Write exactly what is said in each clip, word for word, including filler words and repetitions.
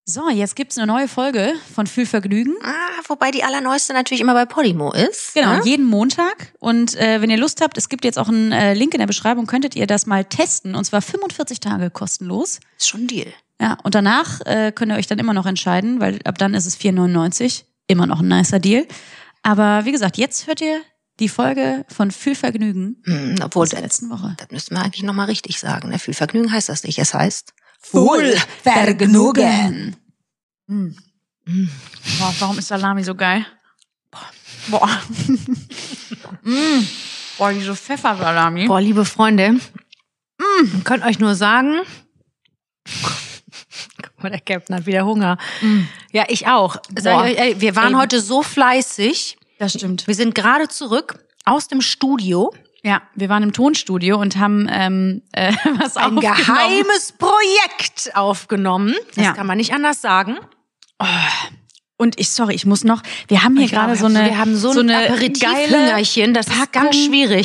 So, jetzt gibt's eine neue Folge von Fühlvergnügen. Ah, wobei die allerneueste natürlich immer bei Podimo ist. Genau, ne? jeden Montag. Und äh, wenn ihr Lust habt, es gibt jetzt auch einen äh, Link in der Beschreibung, könntet ihr das mal testen. Und zwar fünfundvierzig Tage kostenlos. Ist schon ein Deal. Ja, und danach äh, könnt ihr euch dann immer noch entscheiden, weil ab dann ist es vier neunundneunzig. Immer noch ein nicer Deal. Aber wie gesagt, jetzt hört ihr die Folge von Fühlvergnügen Hm, obwohl, aus der das, letzten Woche. das müssten wir eigentlich nochmal richtig sagen. Ne? Fühlvergnügen heißt das nicht. Es heißt Fühlvergnügen. Mm. Mm. Boah, warum ist Salami so geil? Boah. mm. Boah, diese Pfeffersalami. Boah, liebe Freunde, mm. könnt euch nur sagen, guck mal, der Captain hat wieder Hunger. Mm. Ja, ich auch. Sag ich euch, ey, wir waren ey. heute so fleißig. Das stimmt. Wir sind gerade zurück aus dem Studio. Ja, wir waren im Tonstudio und haben ähm, äh, was Ein aufgenommen. geheimes Projekt aufgenommen. Das Ja. kann man nicht anders sagen. Oh. Und ich, sorry, ich muss noch, wir haben hier Ich gerade glaube, so eine, wir haben so, so ein eine geile Aperitif-Hüngerchen, das ist ganz schwierig.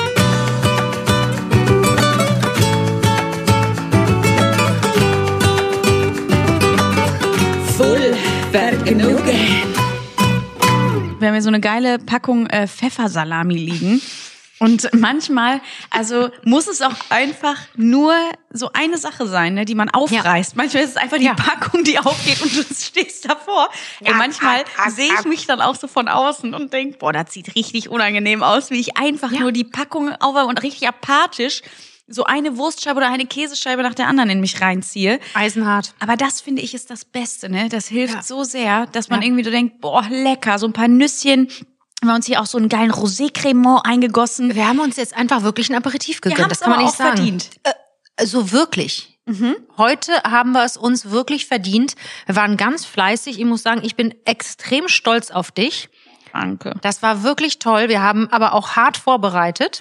Fühlvergnügen. Wir haben hier so eine geile Packung äh, Pfeffersalami liegen. Und manchmal, also muss es auch einfach nur so eine Sache sein, ne, die man aufreißt. Ja. Manchmal ist es einfach die ja. Packung, die aufgeht und du stehst davor. Ja, und manchmal ab, ab, sehe ich ab. mich dann auch so von außen und denke, boah, das sieht richtig unangenehm aus, wie ich einfach Ja. nur die Packung aufreiße und richtig apathisch so eine Wurstscheibe oder eine Käsescheibe nach der anderen in mich reinziehe. Eisenhart. Aber das, finde ich, ist das Beste, ne? Das hilft Ja. so sehr, dass man Ja. irgendwie so denkt, boah, lecker, so ein paar Nüsschen. Wir haben uns hier auch so einen geilen Rosé-Cremant eingegossen. Wir haben uns jetzt einfach wirklich ein Aperitif gegönnt. Wir haben das es kann man aber nicht auch sagen. verdient. Äh, so wirklich. Mhm. Heute haben wir es uns wirklich verdient. Wir waren ganz fleißig. Ich muss sagen, ich bin extrem stolz auf dich. Danke. Das war wirklich toll. Wir haben aber auch hart vorbereitet.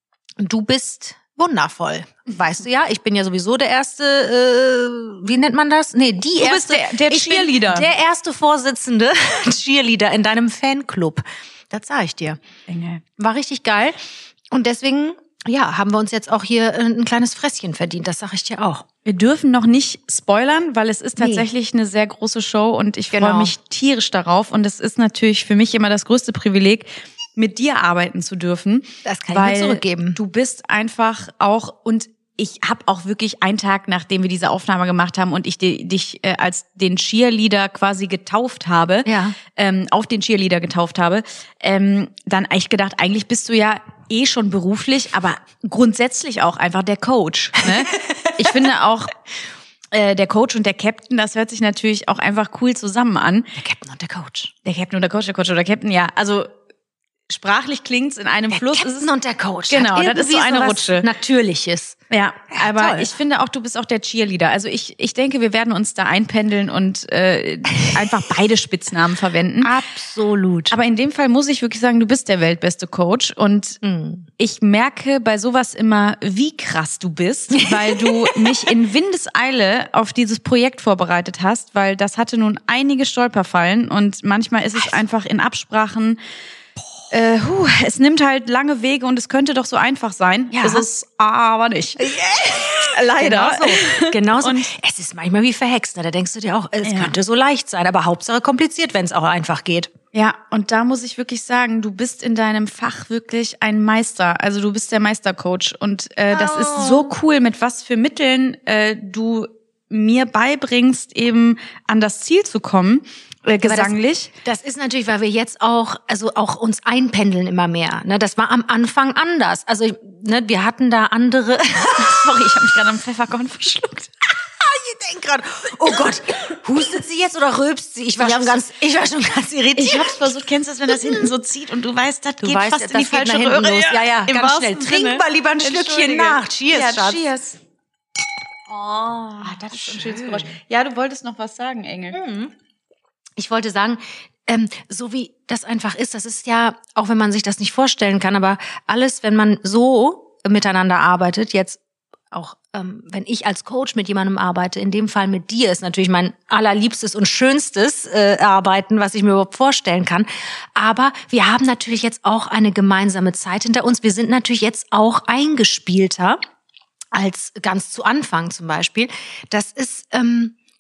Du bist wundervoll. Weißt du ja, ich bin ja sowieso der erste, äh, wie nennt man das? Nee, die Du bist erste. der- der ich bin Cheerleader. Der erste Vorsitzende Cheerleader in deinem Fanclub. Das sag ich dir. Engel. War richtig geil. Und deswegen, ja, haben wir uns jetzt auch hier ein kleines Fresschen verdient. Das sag ich dir auch. Wir dürfen noch nicht spoilern, weil es ist Nee. tatsächlich eine sehr große Show und ich Genau. freue mich tierisch darauf. Und es ist natürlich für mich immer das größte Privileg, mit dir arbeiten zu dürfen. Das kann weil ich mir zurückgeben. Du bist einfach auch, und ich habe auch wirklich einen Tag, nachdem wir diese Aufnahme gemacht haben und ich di- dich äh, als den Cheerleader quasi getauft habe, Ja. ähm, auf den Cheerleader getauft habe, ähm, dann eigentlich gedacht, eigentlich bist du ja eh schon beruflich, aber grundsätzlich auch einfach der Coach. Ne? Ich finde auch, äh, der Coach und der Captain, das hört sich natürlich auch einfach cool zusammen an. Der Captain und der Coach. Der Captain und der Coach, der Coach oder der Captain, ja. Also sprachlich klingt's in einem Der Fluss. Captain ist es, und der Coach. Genau, Hat das ist so irgendwie eine was Rutsche. Natürliches. ja, aber toll. ich finde auch, du bist auch der Cheerleader. Also ich, ich denke, wir werden uns da einpendeln und äh, einfach beide Spitznamen verwenden. Absolut. Aber in dem Fall muss ich wirklich sagen, du bist der weltbeste Coach und Mhm. ich merke bei sowas immer, wie krass du bist, weil du mich in Windeseile auf dieses Projekt vorbereitet hast, weil das hatte nun einige Stolperfallen und manchmal ist es einfach in Absprachen, äh, huh, es nimmt halt lange Wege und es könnte doch so einfach sein. Ja. Es ist aber nicht. Leider. Genau so. Genau so. Und- Es ist manchmal wie verhext. Ne? Da denkst du dir auch, es Ja. könnte so leicht sein, aber Hauptsache kompliziert, wenn es auch einfach geht. Ja, und da muss ich wirklich sagen, du bist in deinem Fach wirklich ein Meister. Also du bist der Meistercoach und äh, das Oh. ist so cool, mit was für Mitteln äh, du mir beibringst, eben an das Ziel zu kommen, äh, gesanglich. Das, das ist natürlich, weil wir jetzt auch, also auch uns einpendeln immer mehr. Ne? Das war am Anfang anders. Also ne, wir hatten da andere. Sorry, ich habe mich gerade am Pfefferkorn verschluckt. Ich denk gerade, oh Gott, hustet sie jetzt oder rülpst sie? Ich war Ich schon hab's- ganz, ich war schon ganz irritiert. Ich hab's versucht, kennst du das, wenn das hinten so zieht und du weißt, das Du geht weißt, fast in die das geht falsche nach hinten Röhre. los. Ja, ja, Im ganz wahrsten schnell. Trink Sinne. mal lieber ein Schlückchen Entschuldige. nach. Cheers, ja, Schatz. cheers. Oh, Ah, das ist ein schönes Geräusch. Ja, du wolltest noch was sagen, Engel. Ich wollte sagen, ähm, so wie das einfach ist, das ist ja, auch wenn man sich das nicht vorstellen kann, aber alles, wenn man so miteinander arbeitet, jetzt auch ähm, wenn ich als Coach mit jemandem arbeite, in dem Fall mit dir, ist natürlich mein allerliebstes und schönstes äh, Arbeiten, was ich mir überhaupt vorstellen kann. Aber wir haben natürlich jetzt auch eine gemeinsame Zeit hinter uns. Wir sind natürlich jetzt auch eingespielter als ganz zu Anfang zum Beispiel. Das ist, ähm,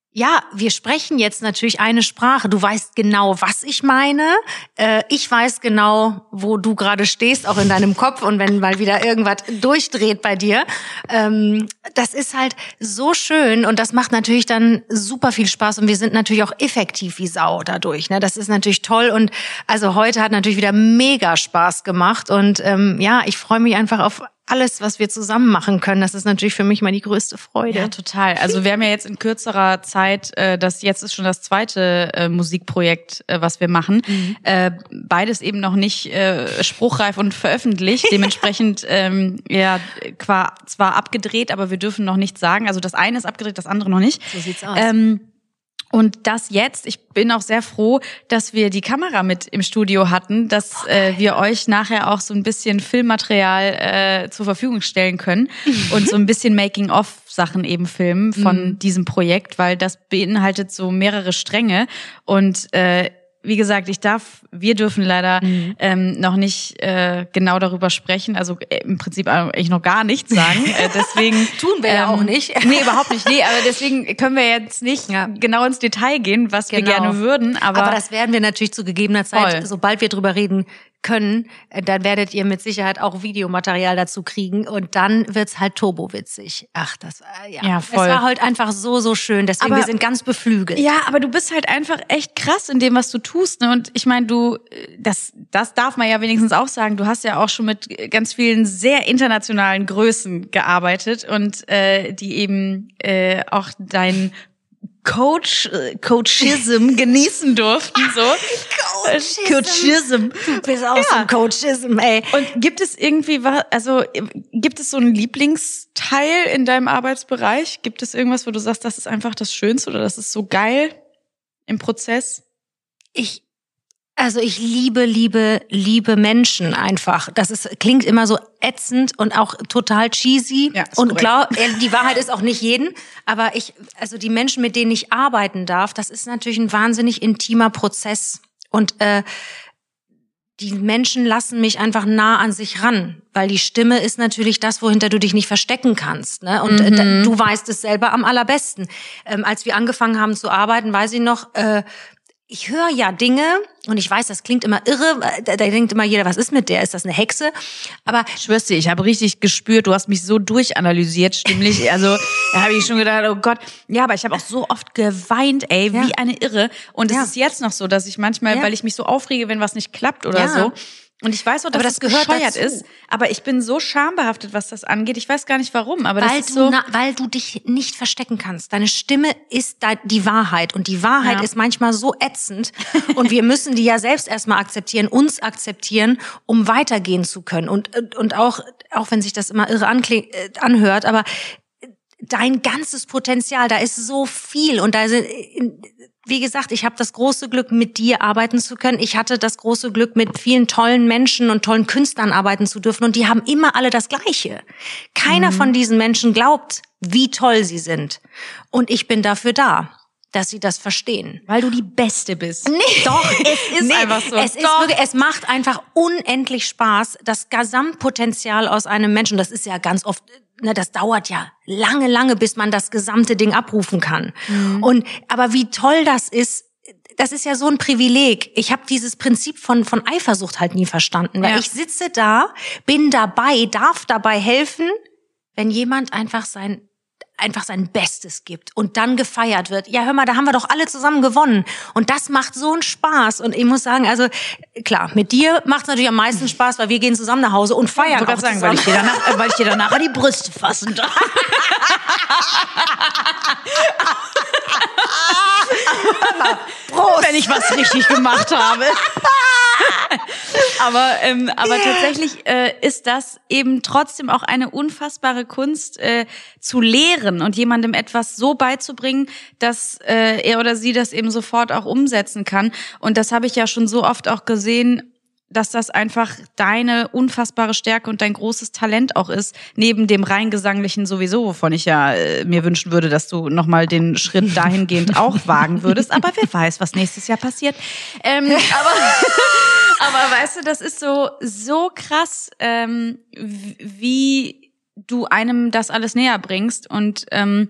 Ja, wir sprechen jetzt natürlich eine Sprache. Du weißt genau, was ich meine. Äh, ich weiß genau, wo du gerade stehst, auch in deinem Kopf. Und wenn mal wieder irgendwas durchdreht bei dir. Ähm, das ist halt so schön und das macht natürlich dann super viel Spaß. Und wir sind natürlich auch effektiv wie Sau dadurch. Ne? Das ist natürlich toll. Und also heute hat natürlich wieder mega Spaß gemacht. Und ähm, ja, ich freue mich einfach auf alles, was wir zusammen machen können. Das ist natürlich für mich mal die größte Freude. Ja, total. Also wir haben ja jetzt in kürzerer Zeit, äh, das jetzt ist schon das zweite äh, Musikprojekt, äh, was wir machen. Mhm. Äh, beides eben noch nicht äh, spruchreif und veröffentlicht. Dementsprechend ähm, ja qua, zwar abgedreht, aber wir dürfen noch nichts sagen. Also das eine ist abgedreht, das andere noch nicht. So sieht's aus. Ähm, Und das jetzt, ich bin auch sehr froh, dass wir die Kamera mit im Studio hatten, dass äh, wir euch nachher auch so ein bisschen Filmmaterial äh, zur Verfügung stellen können und so ein bisschen Making-of-Sachen eben filmen von mhm. diesem Projekt, weil das beinhaltet so mehrere Stränge und äh, wie gesagt, ich darf, wir dürfen leider mhm. ähm, noch nicht äh, genau darüber sprechen, also äh, im Prinzip eigentlich noch gar nichts sagen. Äh, deswegen tun wir ähm, ja auch nicht. Nee, überhaupt nicht. Nee, aber deswegen können wir jetzt nicht ja. genau ins Detail gehen, was genau. wir gerne würden. Aber, aber das werden wir natürlich zu gegebener Zeit, voll. Sobald wir drüber reden können, dann werdet ihr mit Sicherheit auch Videomaterial dazu kriegen und dann wird's halt turbowitzig. Ach, das äh, ja. ja voll. Es war halt einfach so, so schön. Deswegen, aber, wir sind ganz beflügelt. Ja, aber du bist halt einfach echt krass in dem, was du tust. Ne? Und ich meine, du, das, das darf man ja wenigstens auch sagen, du hast ja auch schon mit ganz vielen sehr internationalen Größen gearbeitet und äh, die eben äh, auch dein Coach, äh, Coachism genießen durften, so. Coachism. Coachism. Du bist auch ja. so ein Coachism, ey. Und gibt es irgendwie was, also, gibt es so einen Lieblingsteil in deinem Arbeitsbereich? Gibt es irgendwas, wo du sagst, das ist einfach das Schönste oder das ist so geil im Prozess? Ich, Also ich liebe, liebe, liebe Menschen einfach. Das ist klingt immer so ätzend und auch total cheesy. Ja, und glaub, die Wahrheit ist auch nicht jeden. Aber ich, also die Menschen, mit denen ich arbeiten darf, das ist natürlich ein wahnsinnig intimer Prozess. Und äh, die Menschen lassen mich einfach nah an sich ran, weil die Stimme ist natürlich das, wohinter du dich nicht verstecken kannst. Ne? Und mhm. äh, du weißt es selber am allerbesten. Ähm, als wir angefangen haben zu arbeiten, weiß ich noch. Äh, Ich höre ja Dinge und ich weiß, das klingt immer irre, da, da denkt immer jeder, was ist mit der, ist das eine Hexe? Aber ich schwör's dir, ich habe richtig gespürt, du hast mich so durchanalysiert stimmlich, also da habe ich schon gedacht, oh Gott, ja, aber ich habe auch so oft geweint, ey, wie ja. eine Irre und es ja. ist jetzt noch so, dass ich manchmal, ja. weil ich mich so aufrege, wenn was nicht klappt oder ja. so, und ich weiß auch, dass das, das gehört bescheuert dazu. ist, aber ich bin so schambehaftet, was das angeht. Ich weiß gar nicht warum, aber weil das ist du so, na, weil du dich nicht verstecken kannst. Deine Stimme ist da die Wahrheit und die Wahrheit ja. ist manchmal so ätzend und wir müssen die ja selbst erstmal akzeptieren, uns akzeptieren, um weitergehen zu können und und auch auch wenn sich das immer irre ankling, äh, anhört, aber dein ganzes Potenzial, da ist so viel und da sind wie gesagt, ich habe das große Glück, mit dir arbeiten zu können. Ich hatte das große Glück, mit vielen tollen Menschen und tollen Künstlern arbeiten zu dürfen. Und die haben immer alle das Gleiche. Keiner mhm. von diesen Menschen glaubt, wie toll sie sind. Und ich bin dafür da, dass sie das verstehen. Weil du die Beste bist. Nee. Doch, es ist nee, einfach so. Es, ist wirklich, es macht einfach unendlich Spaß, das Gesamtpotenzial aus einem Menschen, das ist ja ganz oft... Ne, das dauert ja lange, lange, bis man das gesamte Ding abrufen kann. Mhm. Und aber wie toll das ist, das ist ja so ein Privileg. Ich habe dieses Prinzip von von Eifersucht halt nie verstanden, weil ja. ich sitze da, bin dabei, darf dabei helfen, wenn jemand einfach sein einfach sein Bestes gibt und dann gefeiert wird. Ja, hör mal, da haben wir doch alle zusammen gewonnen. Und das macht so einen Spaß. Und ich muss sagen, also klar, mit dir macht es natürlich am meisten Spaß, weil wir gehen zusammen nach Hause und feiern ich auch sagen, weil ich dir danach, äh, weil ich dir danach die Brüste fassen darf. Prost. Wenn ich was richtig gemacht habe. aber ähm, aber yeah. tatsächlich äh, ist das eben trotzdem auch eine unfassbare Kunst, äh, zu lehren und jemandem etwas so beizubringen, dass äh, er oder sie das eben sofort auch umsetzen kann. Und das habe ich ja schon so oft auch gesehen, dass das einfach deine unfassbare Stärke und dein großes Talent auch ist, neben dem rein gesanglichen sowieso, wovon ich ja äh, mir wünschen würde, dass du nochmal den Schritt dahingehend auch wagen würdest. Aber wer weiß, was nächstes Jahr passiert. Ähm, aber, aber weißt du, das ist so, so krass, ähm, wie du einem das alles näher bringst und ähm,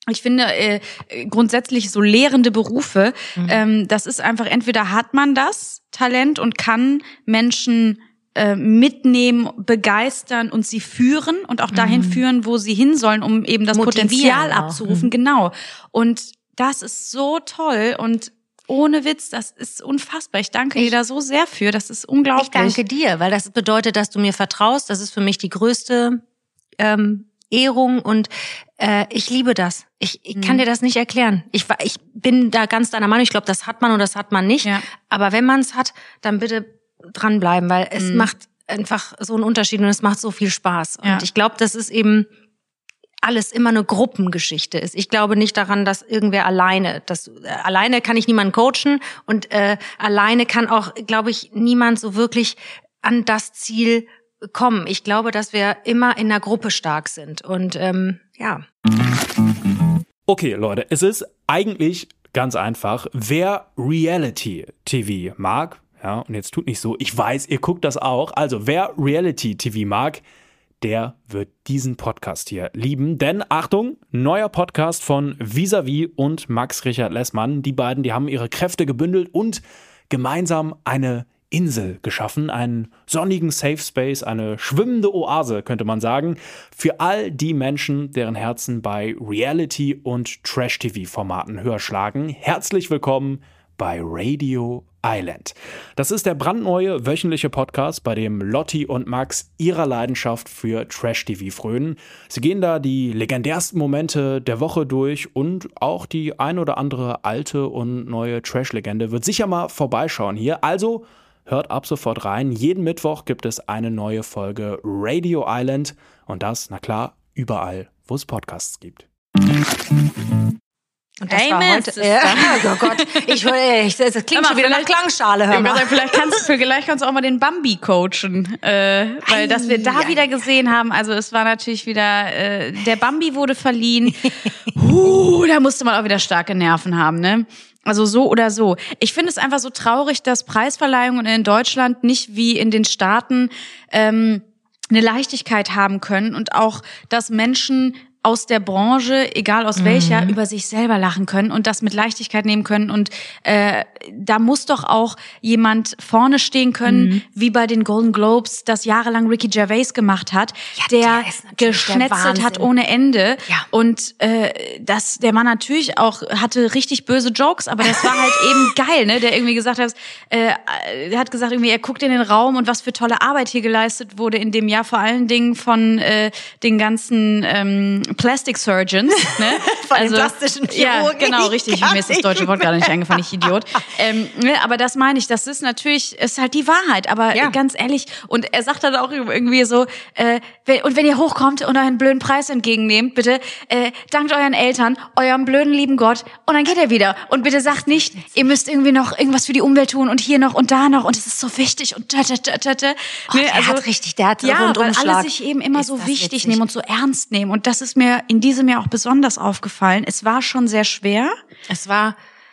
Ich finde äh, grundsätzlich so lehrende Berufe, mhm. ähm, das ist einfach, entweder hat man das Talent und kann Menschen äh, mitnehmen, begeistern und sie führen und auch dahin mhm. führen, wo sie hin sollen, um eben das Motivieren Potenzial auch. abzurufen. Mhm. Genau. Und das ist so toll und ohne Witz, das ist unfassbar. Ich danke ich, dir da so sehr für, das ist unglaublich. Ich danke dir, weil das bedeutet, dass du mir vertraust. Das ist für mich die größte ähm, Ehrung und äh, ich liebe das. Ich, ich kann dir das nicht erklären. Ich, ich bin da ganz deiner Meinung. Ich glaube, das hat man oder das hat man nicht. Ja. Aber wenn man es hat, dann bitte dranbleiben, weil es mhm. macht einfach so einen Unterschied und es macht so viel Spaß. Und ja. ich glaube, das ist eben alles immer eine Gruppengeschichte ist. Ich glaube nicht daran, dass irgendwer alleine, das äh, alleine kann ich niemanden coachen und äh, alleine kann auch, glaube ich, niemand so wirklich an das Ziel kommen. Ich glaube, dass wir immer in einer Gruppe stark sind und ähm, ja. Okay, Leute, es ist eigentlich ganz einfach. Wer Reality-T V mag, ja, und jetzt tut nicht so, ich weiß, ihr guckt das auch, also wer Reality-T V mag, der wird diesen Podcast hier lieben. Denn, Achtung, neuer Podcast von Vis-a-vis und Max Richard Lessmann. Die beiden, die haben ihre Kräfte gebündelt und gemeinsam eine Insel geschaffen. Einen sonnigen Safe Space, eine schwimmende Oase, könnte man sagen, für all die Menschen, deren Herzen bei Reality- und Trash-T V-Formaten höher schlagen. Herzlich willkommen bei Radio Island. Das ist der brandneue wöchentliche Podcast, bei dem Lotti und Max ihrer Leidenschaft für Trash-T V frönen. Sie gehen da die legendärsten Momente der Woche durch und auch die ein oder andere alte und neue Trash-Legende wird sicher mal vorbeischauen hier. Also hört ab sofort rein. Jeden Mittwoch gibt es eine neue Folge Radio Island und das, na klar, überall, wo es Podcasts gibt. Und das hey, war heute, ja, oh Gott, ich, ich, das klingt mal, schon wieder nach Klangschale. Hör mal. Sagen, vielleicht kannst, vielleicht kannst du auch mal den Bambi coachen, äh, weil dass wir da wieder gesehen haben, also es war natürlich wieder, äh, der Bambi wurde verliehen, uh, da musste man auch wieder starke Nerven haben, ne? Also so oder so. Ich finde es einfach so traurig, dass Preisverleihungen in Deutschland nicht wie in den Staaten ähm, eine Leichtigkeit haben können und auch, dass Menschen aus der Branche, egal aus welcher, mhm. über sich selber lachen können und das mit Leichtigkeit nehmen können. Und äh, da muss doch auch jemand vorne stehen können, mhm. wie bei den Golden Globes, das jahrelang Ricky Gervais gemacht hat, ja, der, der geschnetzelt hat ohne Ende. Ja. Und äh, das, der Mann natürlich auch hatte richtig böse Jokes, aber das war halt eben geil, ne? Der irgendwie gesagt hat, äh, er hat gesagt, irgendwie, er guckt in den Raum und was für tolle Arbeit hier geleistet wurde in dem Jahr, vor allen Dingen von äh, den ganzen ähm, Plastic Surgeons, ne? Von also, den plastischen Chirurgen. Ja, genau, richtig. Mir ist das deutsche Wort gerade nicht eingefallen, ich Idiot. Ähm, ne, aber das meine ich, das ist natürlich, ist halt die Wahrheit. Aber ja. ganz ehrlich, und er sagt dann auch irgendwie so, äh, und wenn ihr hochkommt und euren blöden Preis entgegennehmt, bitte äh, dankt euren Eltern, eurem blöden lieben Gott, und dann geht er wieder. Und bitte sagt nicht, ihr müsst irgendwie noch irgendwas für die Umwelt tun und hier noch und da noch und es ist so wichtig und ta, ta, ta, ta, ta. Oh, ne, der also, hat richtig, der hat ja, Rundumschlag. weil alle sich eben immer ist so wichtig witzig. nehmen und so ernst nehmen. Und das ist mir in diesem Jahr auch besonders aufgefallen. Es war schon sehr schwer. Es war,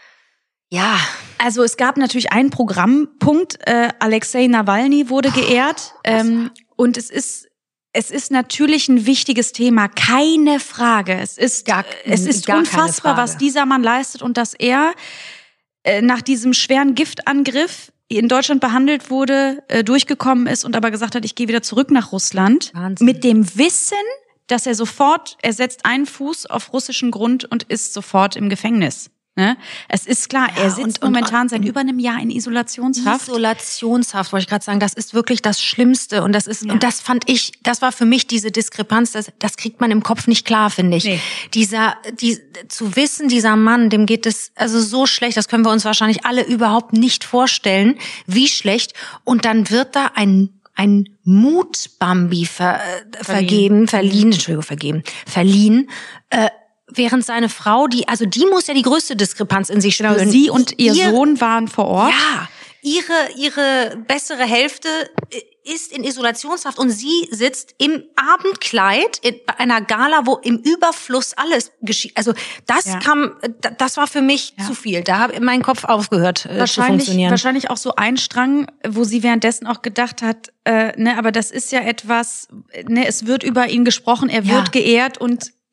ja. Also es gab natürlich einen Programmpunkt. Äh, Alexei Nawalny wurde oh, geehrt. Ähm, und es ist, es ist natürlich ein wichtiges Thema. Keine Frage. Es ist, gar, es ist unfassbar, was dieser Mann leistet und dass er äh, nach diesem schweren Giftangriff in Deutschland behandelt wurde, äh, durchgekommen ist und aber gesagt hat, ich gehe wieder zurück nach Russland. Wahnsinn. Mit dem Wissen, dass er sofort, er setzt einen Fuß auf russischen Grund und ist sofort im Gefängnis. Ne? Es ist klar, ja, er sitzt und, momentan und, seit über einem Jahr in Isolationshaft. Isolationshaft, wollte ich gerade sagen, das ist wirklich das Schlimmste und das ist ja. und das fand ich, das war für mich diese Diskrepanz, das, das kriegt man im Kopf nicht klar, finde ich. Nee. Dieser, die, zu wissen, dieser Mann, dem geht es also so schlecht, das können wir uns wahrscheinlich alle überhaupt nicht vorstellen, wie schlecht, und dann wird da ein ein Mut-Bambi ver, äh, vergeben, verliehen, Entschuldigung, vergeben, verliehen, äh, während seine Frau, die, also die muss ja die größte Diskrepanz in sich spüren. Sie und ihr, ihr Sohn waren vor Ort. Ja, ihre, ihre bessere Hälfte ist in Isolationshaft und sie sitzt im Abendkleid in, bei einer Gala, wo im Überfluss alles geschieht. Also das ja. kam, das war für mich ja. zu viel. Da habe mein Kopf aufgehört äh, zu funktionieren. Wahrscheinlich auch so ein Strang, wo sie währenddessen auch gedacht hat, äh, ne, aber das ist ja etwas, ne, es wird über ihn gesprochen, er wird ja. geehrt und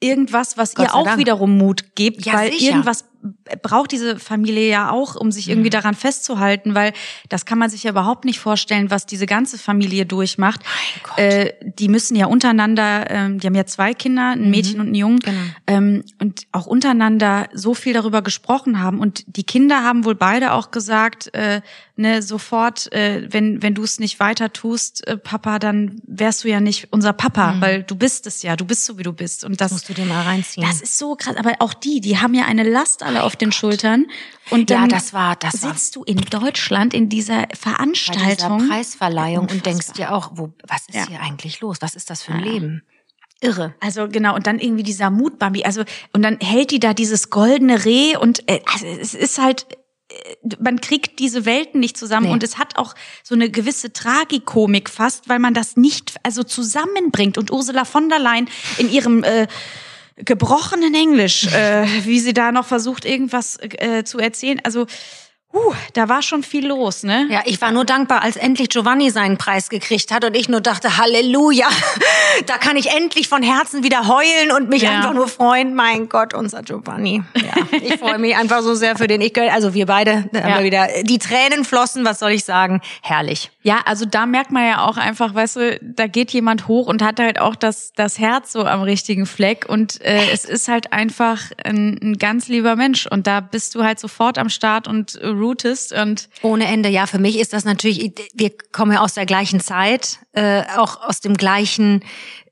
irgendwas, was Gott ihr sei auch Dank. wiederum Mut gibt, Ja, weil sicher. irgendwas braucht diese Familie ja auch, um sich irgendwie daran festzuhalten, weil das kann man sich ja überhaupt nicht vorstellen, was diese ganze Familie durchmacht. Mein Gott. Äh, die müssen ja untereinander, ähm, die haben ja zwei Kinder, ein Mädchen und einen Jungen, Genau. ähm, und auch untereinander so viel darüber gesprochen haben. Und die Kinder haben wohl beide auch gesagt, äh, ne, sofort, äh, wenn wenn du es nicht weiter tust, äh, Papa, dann wärst du ja nicht unser Papa, Mhm. weil du bist es ja, du bist so wie du bist. Und das, Musst du dir mal reinziehen. das ist so krass. Aber auch die, die haben ja eine Last alle auf den Schultern. Und Ja, dann das war- das war- sitzt du in Deutschland in dieser Bei dieser Veranstaltung. Preisverleihung und Unfassbar. denkst dir auch, wo, was ist Ja. hier eigentlich los? Was ist das für ein Ja. Leben? Irre. Also genau, und dann irgendwie dieser Mutbambi, also und dann hält die da dieses goldene Reh und äh, also es ist halt, äh, man kriegt diese Welten nicht zusammen Nee. und es hat auch so eine gewisse Tragikomik fast, weil man das nicht also zusammenbringt und Ursula von der Leyen in ihrem äh, gebrochenen Englisch, äh, wie sie da noch versucht irgendwas äh, zu erzählen, also uh, da war schon viel los, ne? Ja, ich war nur dankbar, als endlich Giovanni seinen Preis gekriegt hat und ich nur dachte, Halleluja, da kann ich endlich von Herzen wieder heulen und mich Ja. einfach nur freuen. Mein Gott, unser Giovanni. Ja, ich freue mich einfach so sehr für den. Ich, also wir beide, da haben Ja. wir wieder, die Tränen flossen, was soll ich sagen? Herrlich. Ja, also da merkt man ja auch einfach, weißt du, da geht jemand hoch und hat halt auch das das Herz so am richtigen Fleck und äh, es ist halt einfach ein, ein ganz lieber Mensch und da bist du halt sofort am Start und äh, rootest und Ohne Ende, ja, für mich ist das natürlich, wir kommen ja aus der gleichen Zeit, äh, auch aus dem gleichen,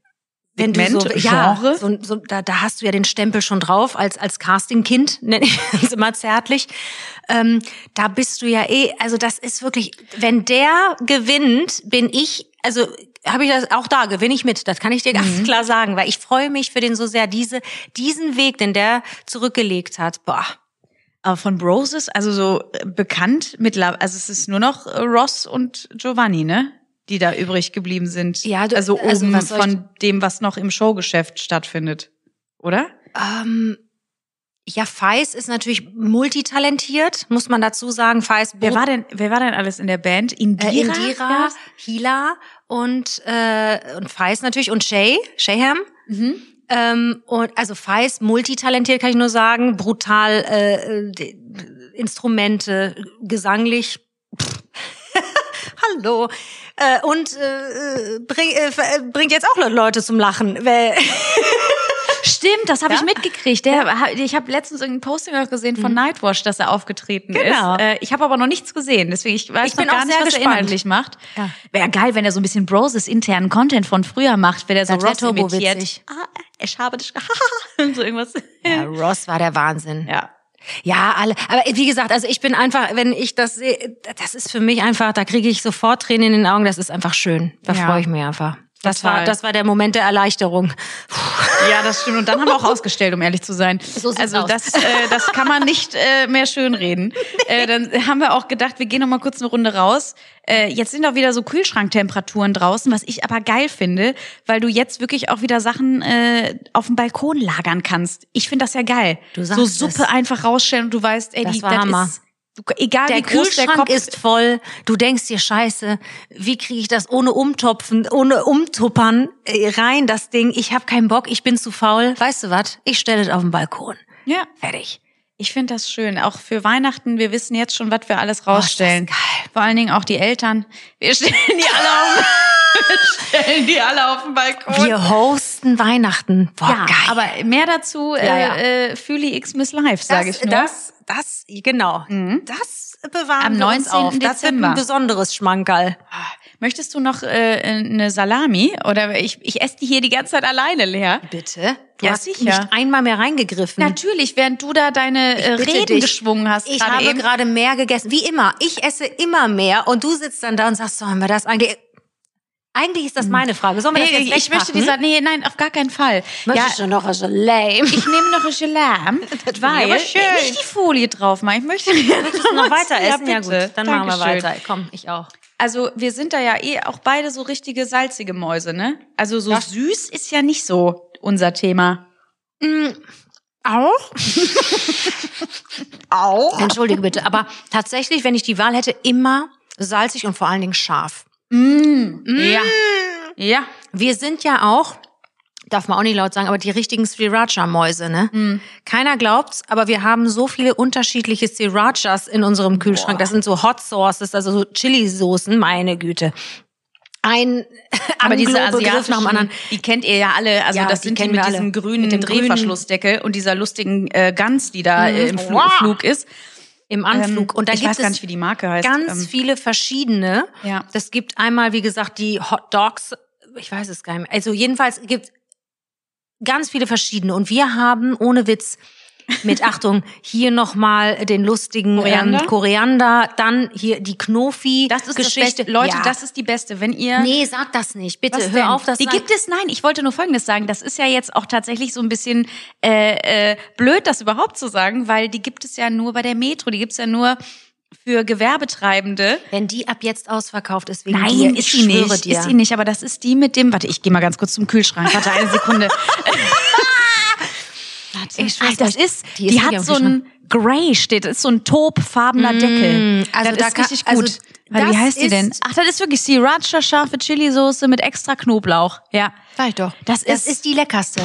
wenn du so, Segment, ja, Genre. so, so, da, da hast du ja den Stempel schon drauf, als, als Castingkind, nenne ich das immer zärtlich. Ähm, da bist du ja eh, also das ist wirklich, wenn der gewinnt, bin ich, also habe ich das auch da, gewinne ich mit, das kann ich dir ganz klar sagen, weil ich freue mich für den so sehr, diese, diesen Weg, den der zurückgelegt hat, boah. aber von Broses, also so äh, bekannt mittlerweile, also es ist nur noch äh, Ross und Giovanni, ne? Die da übrig geblieben sind. Ja, du- also also oben was soll ich- von dem, was noch im Showgeschäft stattfindet, oder? Ähm, ja, Feis ist natürlich multitalentiert, muss man dazu sagen. Feis, Wer war denn, wer war denn alles in der Band? Indira? äh, Indira, Hila und äh, und Feis natürlich und Shay, Shayham. Mhm. Ähm, und also Feis multitalentiert, kann ich nur sagen, brutal äh, die, Instrumente, gesanglich. Pff. Hallo. Äh, und äh, bring, äh, bringt jetzt auch Leute zum Lachen. Weil Stimmt, das habe Ja? ich mitgekriegt. Der, Ich habe letztens irgendein Posting auch gesehen von Nightwash, dass er aufgetreten Genau. ist. Äh, Ich habe aber noch nichts gesehen, deswegen ich weiß Ich noch bin gar auch nicht, sehr was er gespannt. inhaltlich macht. Ja. Wäre geil, wenn er so ein bisschen Broses internen Content von früher macht, wenn er so Das wär Ross imitiert. turbowitzig. Ah, ich habe dich, so irgendwas. ja, Ross war der Wahnsinn. Ja. Ja, alle. Aber wie gesagt, also ich bin einfach, wenn ich das sehe, das ist für mich einfach, da kriege ich sofort Tränen in den Augen. Das ist einfach schön. Da Ja. freue ich mich einfach. Das Total. war, das war der Moment der Erleichterung. Ja, das stimmt. Und dann haben wir auch ausgestellt, um ehrlich zu sein. So sieht's also aus. das, äh, das kann man nicht äh, mehr schönreden. Äh, dann haben wir auch gedacht, wir gehen noch mal kurz eine Runde raus. Äh, jetzt sind auch wieder so Kühlschranktemperaturen draußen, was ich aber geil finde, weil du jetzt wirklich auch wieder Sachen äh, auf dem Balkon lagern kannst. Ich finde das ja geil. Du so sagst Suppe es. einfach rausstellen und du weißt, ey, Das die, war das Hammer. ist du, egal Der wie groß der Kühlschrank Kopf ist voll. Du denkst dir, scheiße, wie kriege ich das ohne umtopfen, ohne umtuppern äh, rein, das Ding. Ich habe keinen Bock, ich bin zu faul. Weißt du was? Ich stelle es auf den Balkon. Ja. Fertig. Ich finde das schön. Auch für Weihnachten, wir wissen jetzt schon, was wir alles rausstellen. ist das geil. Vor allen Dingen auch die Eltern. Wir stellen die alle auf, wir stellen die alle auf den Balkon. Wir hosten Weihnachten. Boah, ja, geil. aber mehr dazu Ja, ja. äh, äh, Fühli X Miss Live, sage ich nur. Das, das, genau. Mhm. Das bewahren Am wir uns neunzehnten auf. Das wird Dezember. ein besonderes Schmankerl. Möchtest du noch äh, eine Salami? Oder ich, ich esse die hier die ganze Zeit alleine leer. Bitte? Du Ja, hast sicher. nicht einmal mehr reingegriffen. Natürlich, während du da deine äh, bitte Reden dich. geschwungen hast. Ich gerade habe eben. gerade mehr gegessen. Wie immer. Ich esse immer mehr und du sitzt dann da und sagst, sollen wir das eigentlich... Eigentlich ist das meine Frage. Sollen wir das Nee, jetzt ich möchte wegpacken? dieser, nee, nein, auf gar keinen Fall. Möchtest du noch was so lame? Ich nehme noch ein Gelam, ich weil aber schön. nicht die Folie drauf machen. Ich möchte Möchtest du noch weiter essen? Ja, bitte. gut, dann machen wir Dankeschön. weiter. Komm, ich auch. Also wir sind da ja eh auch beide so richtige salzige Mäuse, ne? Also so Ja. süß ist ja nicht so unser Thema. Mm, Auch? Auch? Entschuldige bitte, aber tatsächlich, wenn ich die Wahl hätte, immer salzig und vor allen Dingen scharf. Mm. Ja. Ja. Wir sind ja auch darf man auch nicht laut sagen, aber die richtigen Sriracha-Mäuse, ne? Mhm. Keiner glaubt's, aber wir haben so viele unterschiedliche Srirachas in unserem Kühlschrank. Boah. Das sind so Hot Sauces, also so Chili-Soßen, meine Güte. Ein Aber diese Anglo-Begriff asiatischen, nach dem anderen. die kennt ihr ja alle. Also Ja, das die sind die kennen mit wir diesem alle. grünen Mit dem Drehverschlussdeckel und dieser lustigen äh, Gans, die da äh, im Fl Wow. Flug ist. Im Anflug. Ähm, Und da ich gibt weiß gar es nicht, wie die Marke heißt. ganz Ähm, viele verschiedene. Ja. Das gibt einmal, wie gesagt, die Hot Dogs. Ich weiß es gar nicht mehr. Also jedenfalls gibt ganz viele verschiedene. Und wir haben, ohne Witz, mit Achtung, hier nochmal den lustigen Koriander? Ähm, Koriander, dann hier die Knofi-Geschichte. Das ist das Beste. Leute, ja. das ist die beste. Wenn ihr Nee, sag das nicht. Bitte, Was hör denn? auf, das Die sagen. gibt es, nein, ich wollte nur Folgendes sagen. Das ist ja jetzt auch tatsächlich so ein bisschen äh, äh, blöd, das überhaupt zu sagen, weil die gibt es ja nur bei der Metro, die gibt es ja nur für Gewerbetreibende. Wenn die ab jetzt ausverkauft ist wegen Nein, dir, ist ich sie schwöre nicht. dir. Ist sie nicht, aber das ist die mit dem, warte, ich gehe mal ganz kurz zum Kühlschrank. Warte, eine Sekunde. Warte. Ich schwör's Ah, das euch, ist, die die, ist wirklich hat am so ein Grey steht, das ist so ein taubfarbener Deckel. also das da ist kann- richtig also gut. Warte, wie das heißt die ist- denn? Ach, das ist wirklich Sriracha scharfe Chili-Soße mit extra Knoblauch. Ja. Sag ich doch. Das Das ist- ist die leckerste.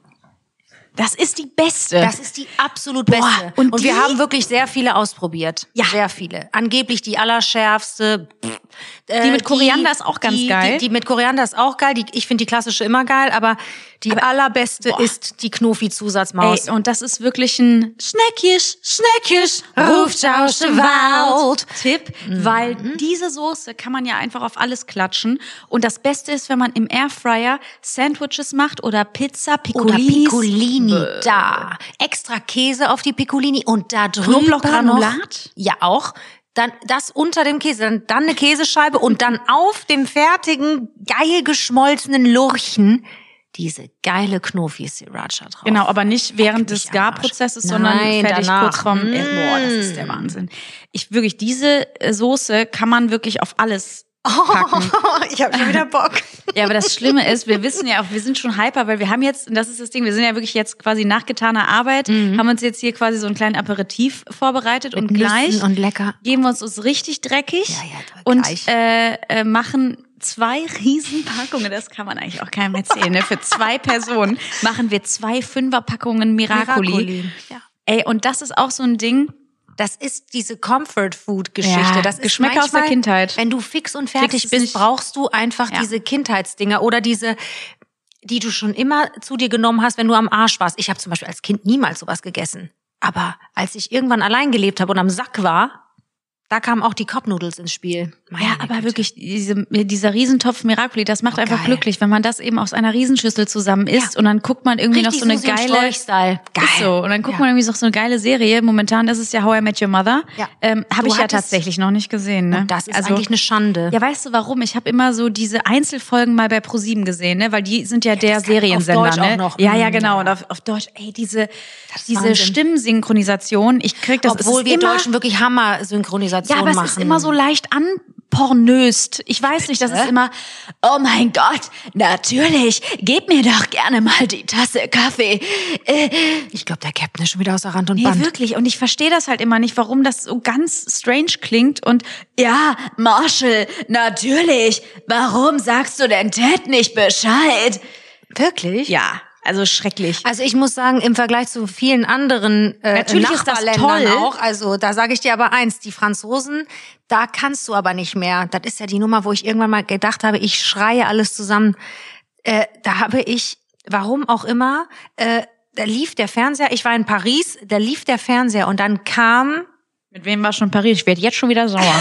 Das ist die beste. Das ist die absolut Boah, beste. und Und wir die- haben wirklich sehr viele ausprobiert. Ja. Sehr viele. Angeblich die allerschärfste. Pff, äh, Die mit Koriander ist auch ganz die, geil. Die, die mit Koriander ist auch geil. Die, ich finde die klassische immer geil, aber die allerbeste boah. ist die Knofi-Zusatzmaus. Ey, und das ist wirklich ein Schneckisch, Schneckisch, ruft aus dem Wald. Tipp, weil diese Soße kann man ja einfach auf alles klatschen. Und das Beste ist, wenn man im Airfryer Sandwiches macht oder Pizza, Oder Piccolinis. Piccolini da. Extra Käse auf die Piccolini und da drüber Knoblauchgranulat? noch- Ja, auch. Dann das unter dem Käse, dann, dann eine Käsescheibe und dann auf dem fertigen, geil geschmolzenen Lurchen diese geile Knofi-Sriracha drauf. Genau, aber nicht während mich des am Garprozesses, Arsch. sondern Nein, fertig danach. kurz vorm. Äh, boah, das Mm. ist der Wahnsinn. Ich wirklich, diese äh, Soße kann man wirklich auf alles packen. ich habe schon wieder Bock. Ja, aber das Schlimme ist, wir wissen ja auch, wir sind schon hyper, weil wir haben jetzt, und das ist das Ding, wir sind ja wirklich jetzt quasi nach getaner Arbeit, haben uns jetzt hier quasi so einen kleinen Aperitif vorbereitet und gleich Nüssen und lecker. geben wir uns uns richtig dreckig Ja, ja, und gleich. äh, äh, machen zwei Riesenpackungen, das kann man eigentlich auch keinem erzählen, ne? Für zwei Personen machen wir zwei Fünferpackungen Miracoli. Miracoli, ja. Ey, und das ist auch so ein Ding. Das ist diese Comfort-Food-Geschichte. Ja, das ist Geschmäcker aus der manchmal, Kindheit. Wenn du fix und fertig Kriegst es bist, nicht- brauchst du einfach Ja. diese Kindheitsdinger oder diese, die du schon immer zu dir genommen hast, wenn du am Arsch warst. Ich habe zum Beispiel als Kind niemals sowas gegessen. Aber als ich irgendwann allein gelebt habe und am Sack war, da kamen auch die Cup-Noodles ins Spiel. Meine Ja, aber Güte. wirklich, diese, dieser Riesentopf Miracoli, das macht Oh, einfach geil. glücklich, wenn man das eben aus einer Riesenschüssel zusammen isst und dann guckt man irgendwie Richtig noch so eine Susi und geile... Strolch-Style. Geil. Ist so. Und dann guckt Ja. man irgendwie noch so eine geile Serie. Momentan ist es ja How I Met Your Mother. Ja. Ähm, Habe Du ich ja hattest- tatsächlich noch nicht gesehen. Ne? Und das ist also, eigentlich eine Schande. Ja, weißt du warum? Ich habe immer so diese Einzelfolgen mal bei ProSieben gesehen, ne? Weil die sind ja, der das kann- auf Seriensender, Deutsch ne? auch noch. Ja, ja, Mm, genau. ja. Und auf, auf Deutsch, ey, diese, ist diese Wahnsinn. Stimmensynchronisation, ich krieg das Obwohl es ist wir immer, Deutschen wirklich Hammer-Synchronisation ja, aber machen. es ist immer so leicht anpornöst. Ich weiß nicht, das ist immer, oh mein Gott, natürlich, gib mir doch gerne mal die Tasse Kaffee. Äh, Ich glaube, der Captain ist schon wieder außer Rand und nee, Band. wirklich. Und ich verstehe das halt immer nicht, warum das so ganz strange klingt. Und ja, Marshall, natürlich. Warum sagst du denn Ted nicht Bescheid? Wirklich? Ja, also schrecklich. Also ich muss sagen, im Vergleich zu vielen anderen äh, Natürlich ist das Nachbarländern toll. auch, also da sage ich dir aber eins, die Franzosen, da kannst du aber nicht mehr. Das ist ja die Nummer, wo ich irgendwann mal gedacht habe, ich schreie alles zusammen. Äh, da habe ich, warum auch immer, äh, da lief der Fernseher, ich war in Paris, da lief der Fernseher und dann kam... Mit wem war schon Paris? Ich werde jetzt schon wieder sauer.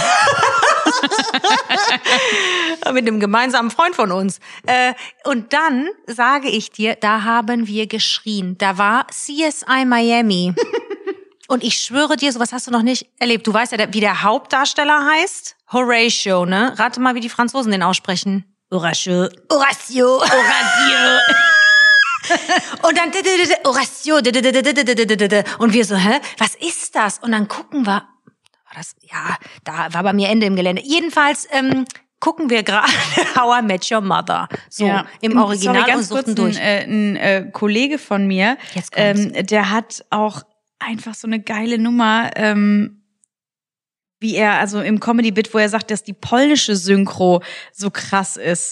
mit einem gemeinsamen Freund von uns. Äh, und dann sage ich dir, da haben wir geschrien. Da war C S I Miami. Und ich schwöre dir, sowas hast du noch nicht erlebt. Du weißt ja, wie der Hauptdarsteller heißt? Horatio, ne? Rate mal, wie die Franzosen den aussprechen. Horatio. Horatio. Horatio. Und dann Horatio. Und wir so, hä? Was ist das? Und dann gucken wir. War das? Ja, da war bei mir Ende im Gelände. Jedenfalls ähm, gucken wir gerade How I Met Your Mother. So Ja. im Original Sorry, und ganz suchten kurz, durch. Ein, äh, ein äh, Kollege von mir, Jetzt kommt's. ähm, der hat auch einfach so eine geile Nummer, ähm, wie er, also im Comedy-Bit, wo er sagt, dass die polnische Synchro so krass ist.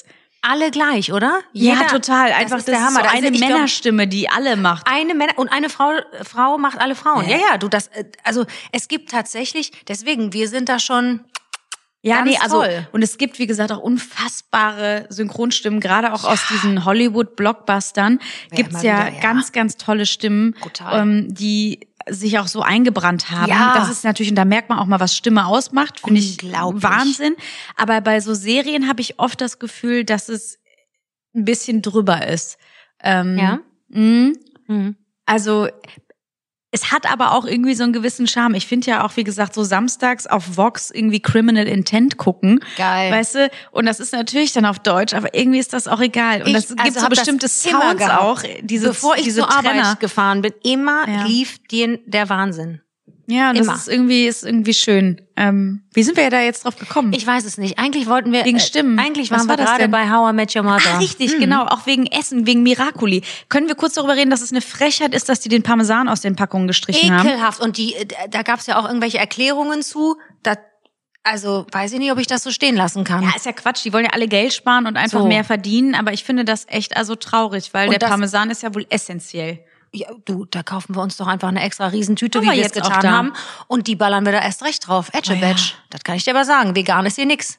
alle gleich, oder? Ja, Jeder, total. Einfach, das ist das der Hammer. ist so Also eine ich glaub, Männerstimme, die alle macht. Eine Männer und eine Frau Frau macht alle Frauen. Ja, Ja. ja, du das äh, also es gibt tatsächlich, deswegen wir sind da schon Ja, ganz nee, also toll. und es gibt wie gesagt auch unfassbare Synchronstimmen, gerade auch aus diesen Hollywood-Blockbustern Ja, gibt's mal ja, wieder, ja. ganz, ganz tolle Stimmen, Brutal. ähm, die sich auch so eingebrannt haben. Ja. Das ist natürlich, und da merkt man auch mal, was Stimme ausmacht, finde ich Unglaublich. Wahnsinn. Aber bei so Serien habe ich oft das Gefühl, dass es ein bisschen drüber ist. Ähm, Ja? mh. Mhm. Also es hat aber auch irgendwie so einen gewissen Charme. Ich finde ja auch, wie gesagt, so samstags auf Vox irgendwie Criminal Intent gucken. Geil. Weißt du? Und das ist natürlich dann auf Deutsch, aber irgendwie ist das auch egal. Und Ich, das gibt also so hab das bestimmte immer Sounds gehabt. auch. Diese, Bevor ich diese zur Trenner. Arbeit gefahren bin, immer Ja. lief dir der Wahnsinn. Ja, und das immer. ist irgendwie, ist irgendwie schön. Ähm, wie sind wir ja da jetzt drauf gekommen? Ich weiß es nicht. Eigentlich wollten wir Wegen Stimmen. Äh, eigentlich Was waren war wir das gerade denn? bei How I Met Your Mother. Ah, richtig, Mhm. genau. Auch wegen Essen, wegen Miracoli. Können wir kurz darüber reden, dass es eine Frechheit ist, dass die den Parmesan aus den Packungen gestrichen haben? Ekelhaft. Und die, äh, da gab's ja auch irgendwelche Erklärungen zu. Da, also weiß ich nicht, ob ich das so stehen lassen kann. Ja, ist ja Quatsch. Die wollen ja alle Geld sparen und einfach So. mehr verdienen. Aber ich finde das echt also traurig, weil Und der das- Parmesan ist ja wohl essentiell. Ja, du, da kaufen wir uns doch einfach eine extra Riesentüte, Haben wie wir wir es jetzt auch getan da. haben. Und die ballern wir da erst recht drauf. Etchebatch. Oh ja. Das kann ich dir aber sagen. Vegan ist hier nix.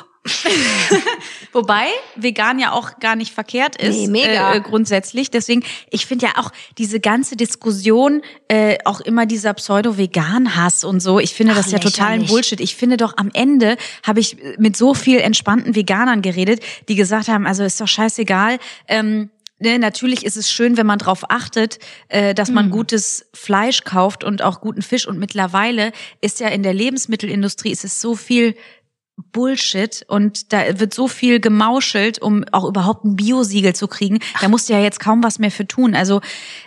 Wobei vegan ja auch gar nicht verkehrt ist, Nee, mega. Äh, äh, grundsätzlich. Deswegen, ich finde ja auch diese ganze Diskussion, äh, auch immer dieser Pseudo-Vegan-Hass und so, ich finde Ach, das ja total ein lächerlich. Bullshit. Ich finde doch, am Ende habe ich mit so viel entspannten Veganern geredet, die gesagt haben, also ist doch scheißegal, ähm, Ne, natürlich ist es schön, wenn man drauf achtet, äh, dass man gutes Fleisch kauft und auch guten Fisch. Und mittlerweile ist ja in der Lebensmittelindustrie ist es so viel Bullshit und da wird so viel gemauschelt, um auch überhaupt ein Biosiegel zu kriegen. Da musst du ja jetzt kaum was mehr für tun. Also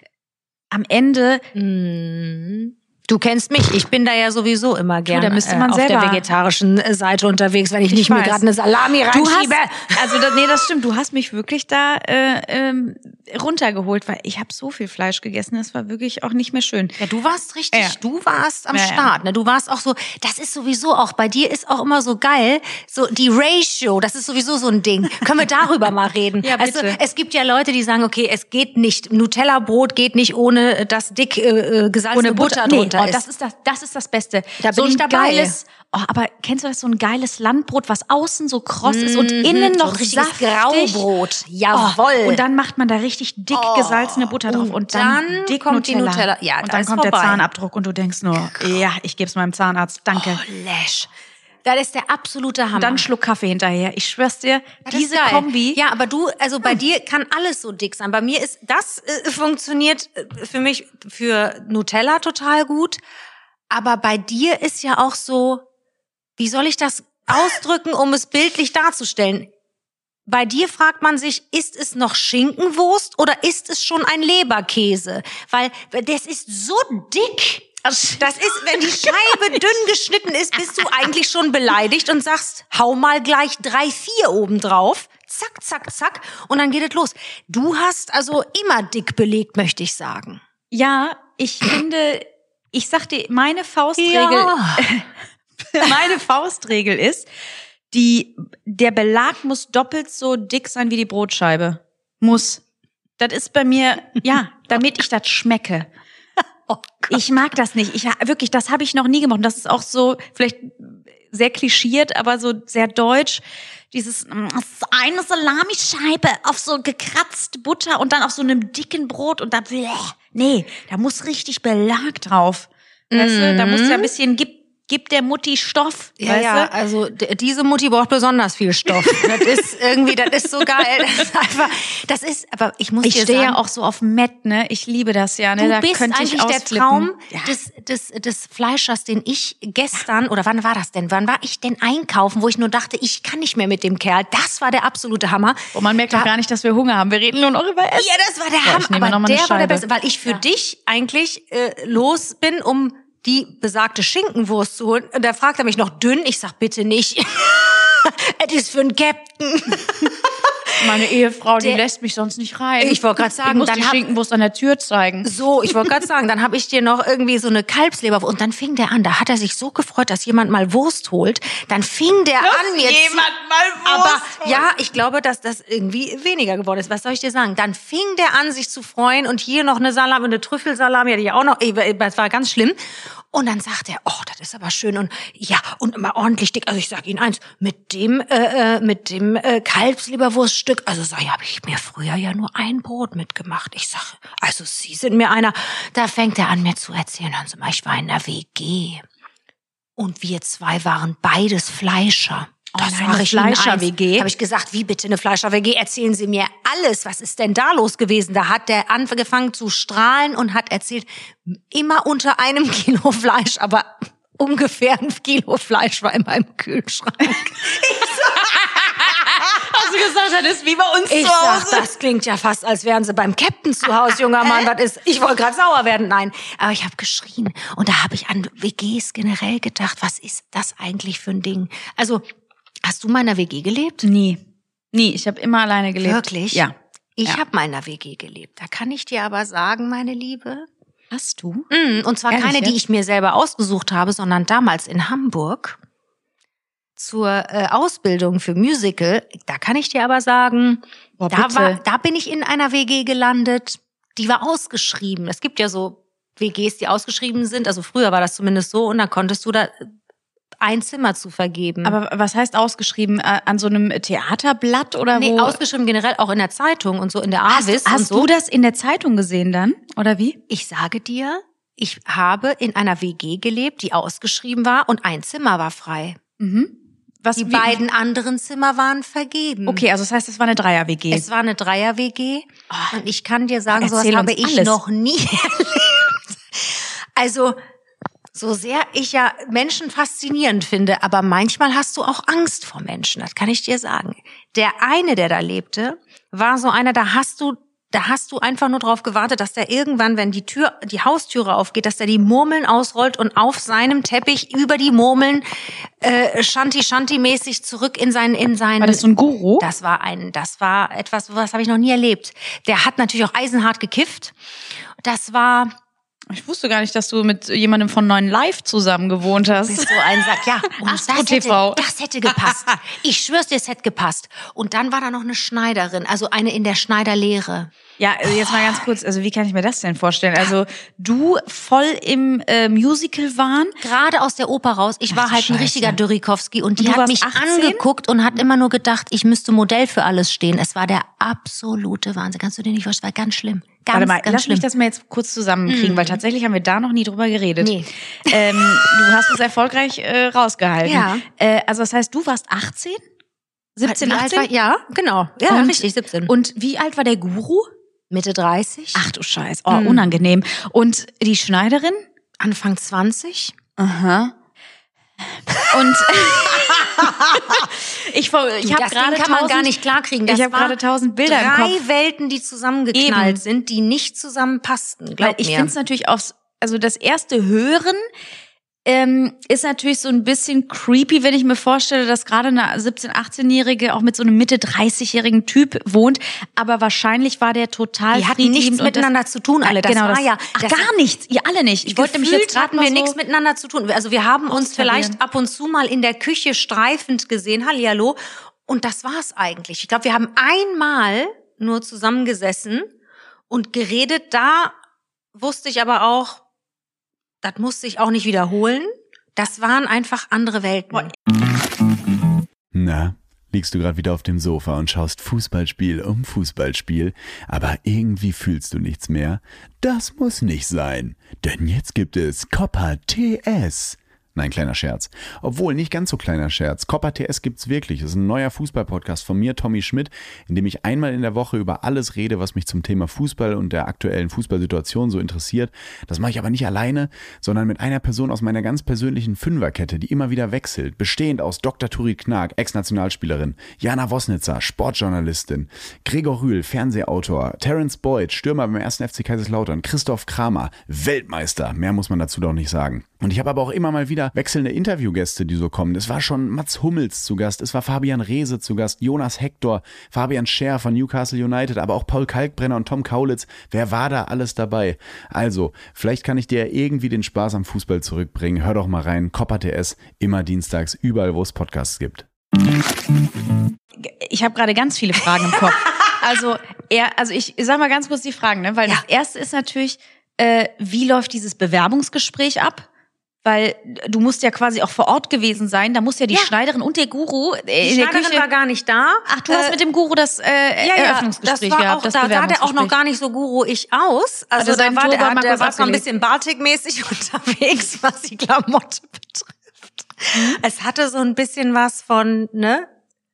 am Ende Mm. Du kennst mich, ich bin da ja sowieso immer gerne da müsste man äh, auf selber- der vegetarischen äh, Seite unterwegs, wenn ich, Ich nicht mir weiß. gerade eine Salami Du hast, reinschiebe. also da, nee, das stimmt. Du hast mich wirklich da äh, ähm, runtergeholt, weil ich habe so viel Fleisch gegessen, das war wirklich auch nicht mehr schön. Ja, du warst richtig, Ja. du warst am Ja, ja. Start, ne? Du warst auch so, das ist sowieso auch, bei dir ist auch immer so geil, so die Ratio, das ist sowieso so ein Ding. Können wir darüber mal reden? Ja, Also, bitte. es gibt ja Leute, die sagen, okay, es geht nicht, Nutella-Brot geht nicht ohne, dass dick äh, gesalzene Butter, nee, drunter oh, ist. das ist das, das ist das Beste. Da bin so ein ich dabei. Geiles, oh, aber kennst du das, so ein geiles Landbrot, was außen so kross ist und innen so noch ein richtiges saftig? Graubrot. Jawohl. Oh, und dann macht man da richtig dick gesalzene Butter drauf und und dann, dann dick kommt die Nutella. Nutella. Ja, und da dann ist kommt der vorbei. Zahnabdruck und du denkst nur, ja, ich geb's meinem Zahnarzt, danke. Oh, Lash. Das ist der absolute Hammer. Und dann einen Schluck Kaffee hinterher. Ich schwör's dir, Das ist diese geil. Kombi. Ja, aber du, also bei dir kann alles so dick sein. Bei mir ist das äh, funktioniert äh, für mich für Nutella total gut. Aber bei dir ist ja auch so, wie soll ich das ausdrücken, um es bildlich darzustellen? Bei dir fragt man sich, ist es noch Schinkenwurst oder ist es schon ein Leberkäse? Weil das ist so dick. Das ist, wenn die Scheibe dünn geschnitten ist, bist du eigentlich schon beleidigt und sagst, hau mal gleich drei, vier oben drauf. Zack, zack, zack. Und dann geht es los. Du hast also immer dick belegt, möchte ich sagen. Ja, ich finde, ich sag dir, meine Faustregel, Ja. meine Faustregel ist, die, der Belag muss doppelt so dick sein wie die Brotscheibe. Muss. Das ist bei mir, ja, damit ich das schmecke. Oh Ich mag das nicht. Ich wirklich, das habe ich noch nie gemacht. Und das ist auch so vielleicht sehr klischiert, aber so sehr deutsch. Dieses mm, eine Salamischeibe auf so gekratzt Butter und dann auf so einem dicken Brot und dann bleh. Nee, da muss richtig Belag drauf. Weißt du, da muss ja ein bisschen gib gib der Mutti Stoff, Ja, weißt ja, du? also d- diese Mutti braucht besonders viel Stoff. Das ist irgendwie, das ist so geil. Das ist einfach, das ist, aber ich muss Ich dir stehe sagen, ja auch so auf Mett, ne? Ich liebe das ja, ne? du Da bist könnte ich eigentlich der ausflippen. Traum Ja. des, des, des Fleischers, den ich gestern, oder wann war das denn? Wann war ich denn einkaufen, wo ich nur dachte, ich kann nicht mehr mit dem Kerl. Das war der absolute Hammer. Und man merkt doch gar nicht, dass wir Hunger haben. Wir reden nur noch über Essen. Ja, das war der Boah, ich Hammer. nehme Aber noch mal eine der war der Scheibe. Beste, weil ich für dich eigentlich äh, los bin, um die besagte Schinkenwurst zu holen. Und da fragt er mich noch dünn. Ich sag, bitte nicht. Es ist für einen Captain. Meine Ehefrau, die Der- lässt mich sonst nicht rein. Ich wollte gerade sagen, ich muss dann die hab- Schinkenwurst an der Tür zeigen. So, ich wollte gerade sagen, dann habe ich dir noch irgendwie so eine Kalbsleber und dann fing der an, da hat er sich so gefreut, dass jemand mal Wurst holt. Dann fing der an mir zu, mal aber ja, ich glaube, dass das irgendwie weniger geworden ist. Was soll ich dir sagen? Dann fing der an, sich zu freuen und hier noch eine Salami, eine Trüffelsalami hatte ich auch noch. Ey, das war ganz schlimm. Und dann sagt er, oh, das ist aber schön und ja, und immer ordentlich dick. Also ich sag Ihnen eins, mit dem äh, mit dem äh, Kalbsleberwurststück, also sag ich, habe ich mir früher ja nur ein Brot mitgemacht. Ich sag, also Sie sind mir einer. Da fängt er an, mir zu erzählen. Hören Sie mal, ich war in der W G und wir zwei waren beides Fleischer. Oh nein, eine Fleischer-W G? Habe ich gesagt, wie bitte eine Fleischer-W G? Erzählen Sie mir alles. Was ist denn da los gewesen? Da hat der angefangen zu strahlen und hat erzählt, immer unter einem Kilo Fleisch, aber ungefähr ein Kilo Fleisch war in meinem Kühlschrank. Hast du gesagt, das ist wie bei uns Ich zu Hause? sag, das klingt ja fast, als wären Sie beim Captain zu Hause, junger Mann. Was ist? Ich wollte gerade sauer werden. Nein, aber ich habe geschrien. Und da habe ich an W Gs generell gedacht, was ist das eigentlich für ein Ding? Also, hast du mal in einer W G gelebt? Nie. Nie. Ich habe immer alleine gelebt. Wirklich? Ja. Ich Ja. habe mal in einer W G gelebt. Da kann ich dir aber sagen, meine Liebe. Hast du? Mm, Und zwar Ehrlich keine, die jetzt? ich mir selber ausgesucht habe, sondern damals in Hamburg zur äh, Ausbildung für Musical. Da kann ich dir aber sagen, Boah, da, bitte. war, da bin ich in einer W G gelandet, die war ausgeschrieben. Es gibt ja so W Gs, die ausgeschrieben sind. Also früher war das zumindest so. Und dann konntest du da ein Zimmer zu vergeben. Aber was heißt ausgeschrieben? Äh, An so einem Theaterblatt oder nee, wo? ausgeschrieben generell auch in der Zeitung und so, in der Hast, Avis hast und so. du das in der Zeitung gesehen dann? Oder wie? Ich sage dir, ich habe in einer W G gelebt, die ausgeschrieben war und ein Zimmer war frei. Mhm. Was, Die wie, beiden anderen Zimmer waren vergeben. Okay, also das heißt, es war eine Dreier-W G. Es war eine Dreier-W G und ich kann dir sagen, Oh, sowas erzähl habe uns ich alles. noch nie erlebt. Also, so sehr ich ja Menschen faszinierend finde, aber manchmal hast du auch Angst vor Menschen, das kann ich dir sagen. Der eine, der da lebte, war so einer, da hast du Da hast du einfach nur drauf gewartet, dass der irgendwann, wenn die Tür, die Haustüre aufgeht, dass der die Murmeln ausrollt und auf seinem Teppich über die Murmeln äh, Shanti-Shanti-mäßig zurück in seinen in seinen. War das so ein Guru? Das war ein, das war etwas, was habe ich noch nie erlebt. Der hat natürlich auch eisenhart gekifft. Das war Ich wusste gar nicht, dass du mit jemandem von Neuen Live zusammen gewohnt hast. bist so ein Sack, ja. Und das Astro T V. hätte, das hätte gepasst. Ich schwör's dir, es hätte gepasst. Und dann war da noch eine Schneiderin, also eine in der Schneiderlehre. Ja, also jetzt mal ganz kurz, also wie kann ich mir das denn vorstellen? Also du voll im äh, Musical-Wahn? Gerade aus der Oper raus. Ich Ach war du halt ein Scheiße. richtiger Dürrikowski und die Und du hat warst mich achtzehn? angeguckt und hat immer nur gedacht, ich müsste Modell für alles stehen. Es war der absolute Wahnsinn. Kannst du dir nicht vorstellen? Es war ganz schlimm. Ganz, Warte mal, ganz lass schlimm. mich das mal jetzt kurz zusammenkriegen, weil tatsächlich haben wir da noch nie drüber geredet. Nee. Ähm, du hast es erfolgreich äh, rausgehalten. Ja. Äh, also das heißt, du warst achtzehn? siebzehn, Wie alt achtzehn? war- Ja, genau. Ja, Und- richtig, siebzehn. Und wie alt war der Guru? Mitte dreißig. Ach du Scheiß, oh, unangenehm. Und die Schneiderin? Anfang zwanzig. Aha. Und ich, vor- ich habe das gerade Ding kann man tausend- gar nicht klarkriegen. Das ich habe war gerade tausend Bilder im drei Kopf. Welten, die zusammengeknallt Eben. sind, die nicht zusammenpassten. Weil Glaub ich mir. finde es natürlich auch, also das erste Hören ähm, ist natürlich so ein bisschen creepy, wenn ich mir vorstelle, dass gerade eine siebzehn-, achtzehnjährige auch mit so einem Mitte dreißig-jährigen Typ wohnt. Aber wahrscheinlich war der total Die hatten friedliebend nichts und miteinander das, zu tun, alle. Das genau, war das, ja- Ach, das- gar nichts. Ihr alle nicht. Ich wollte nämlich jetzt Gefühlt gerade hatten mal wir so, nichts miteinander zu tun. Also wir haben uns austarieren. vielleicht ab und zu mal in der Küche streifend gesehen, hallihallo. Und das war's eigentlich. Ich glaube, wir haben einmal nur zusammengesessen und geredet. Da wusste ich aber auch, das musste ich auch nicht wiederholen. Das waren einfach andere Welten. Na, liegst du gerade wieder auf dem Sofa und schaust Fußballspiel um Fußballspiel, aber irgendwie fühlst du nichts mehr? Das muss nicht sein, denn jetzt gibt es Coppa T S. Nein, kleiner Scherz. Obwohl, nicht ganz so kleiner Scherz. Coppa T S gibt's wirklich. Das ist ein neuer Fußball-Podcast von mir, Tommy Schmidt, in dem ich einmal in der Woche über alles rede, was mich zum Thema Fußball und der aktuellen Fußballsituation so interessiert. Das mache ich aber nicht alleine, sondern mit einer Person aus meiner ganz persönlichen Fünferkette, die immer wieder wechselt. Bestehend aus Doktor Turit Knag, Ex-Nationalspielerin, Jana Wosnitzer, Sportjournalistin, Gregor Rühl, Fernsehautor, Terence Boyd, Stürmer beim ersten F C Kaiserslautern, Christoph Kramer, Weltmeister. Mehr muss man dazu doch nicht sagen. Und ich habe aber auch immer mal wieder wieder wechselnde Interviewgäste, die so kommen. Es war schon Mats Hummels zu Gast, es war Fabian Reese zu Gast, Jonas Hector, Fabian Scher von Newcastle United, aber auch Paul Kalkbrenner und Tom Kaulitz. Wer war da alles dabei? Also, vielleicht kann ich dir irgendwie den Spaß am Fußball zurückbringen. Hör doch mal rein. Copper T S, immer dienstags, überall, wo es Podcasts gibt. Ich habe gerade ganz viele Fragen im Kopf. Also, er, also ich sag mal ganz kurz die Fragen, ne? Weil Ja. das erste ist natürlich, äh, wie läuft dieses Bewerbungsgespräch ab? Weil du musst ja quasi auch vor Ort gewesen sein. Da muss ja die Ja. Schneiderin und der Guru äh, Die in der Schneiderin Küche. war gar nicht da. Ach, du hast mit dem Guru das äh, ja, ja, Eröffnungsgespräch das war gehabt. auch, das da sah der auch noch Bewerbungsgespräch. gar nicht so Guru-ich aus. Also Hat er seinen da war der, Turban mal der kurz war so ein abgelegt? bisschen Batik-mäßig unterwegs, was die Klamotte betrifft. Mhm. Es hatte so ein bisschen was von, ne?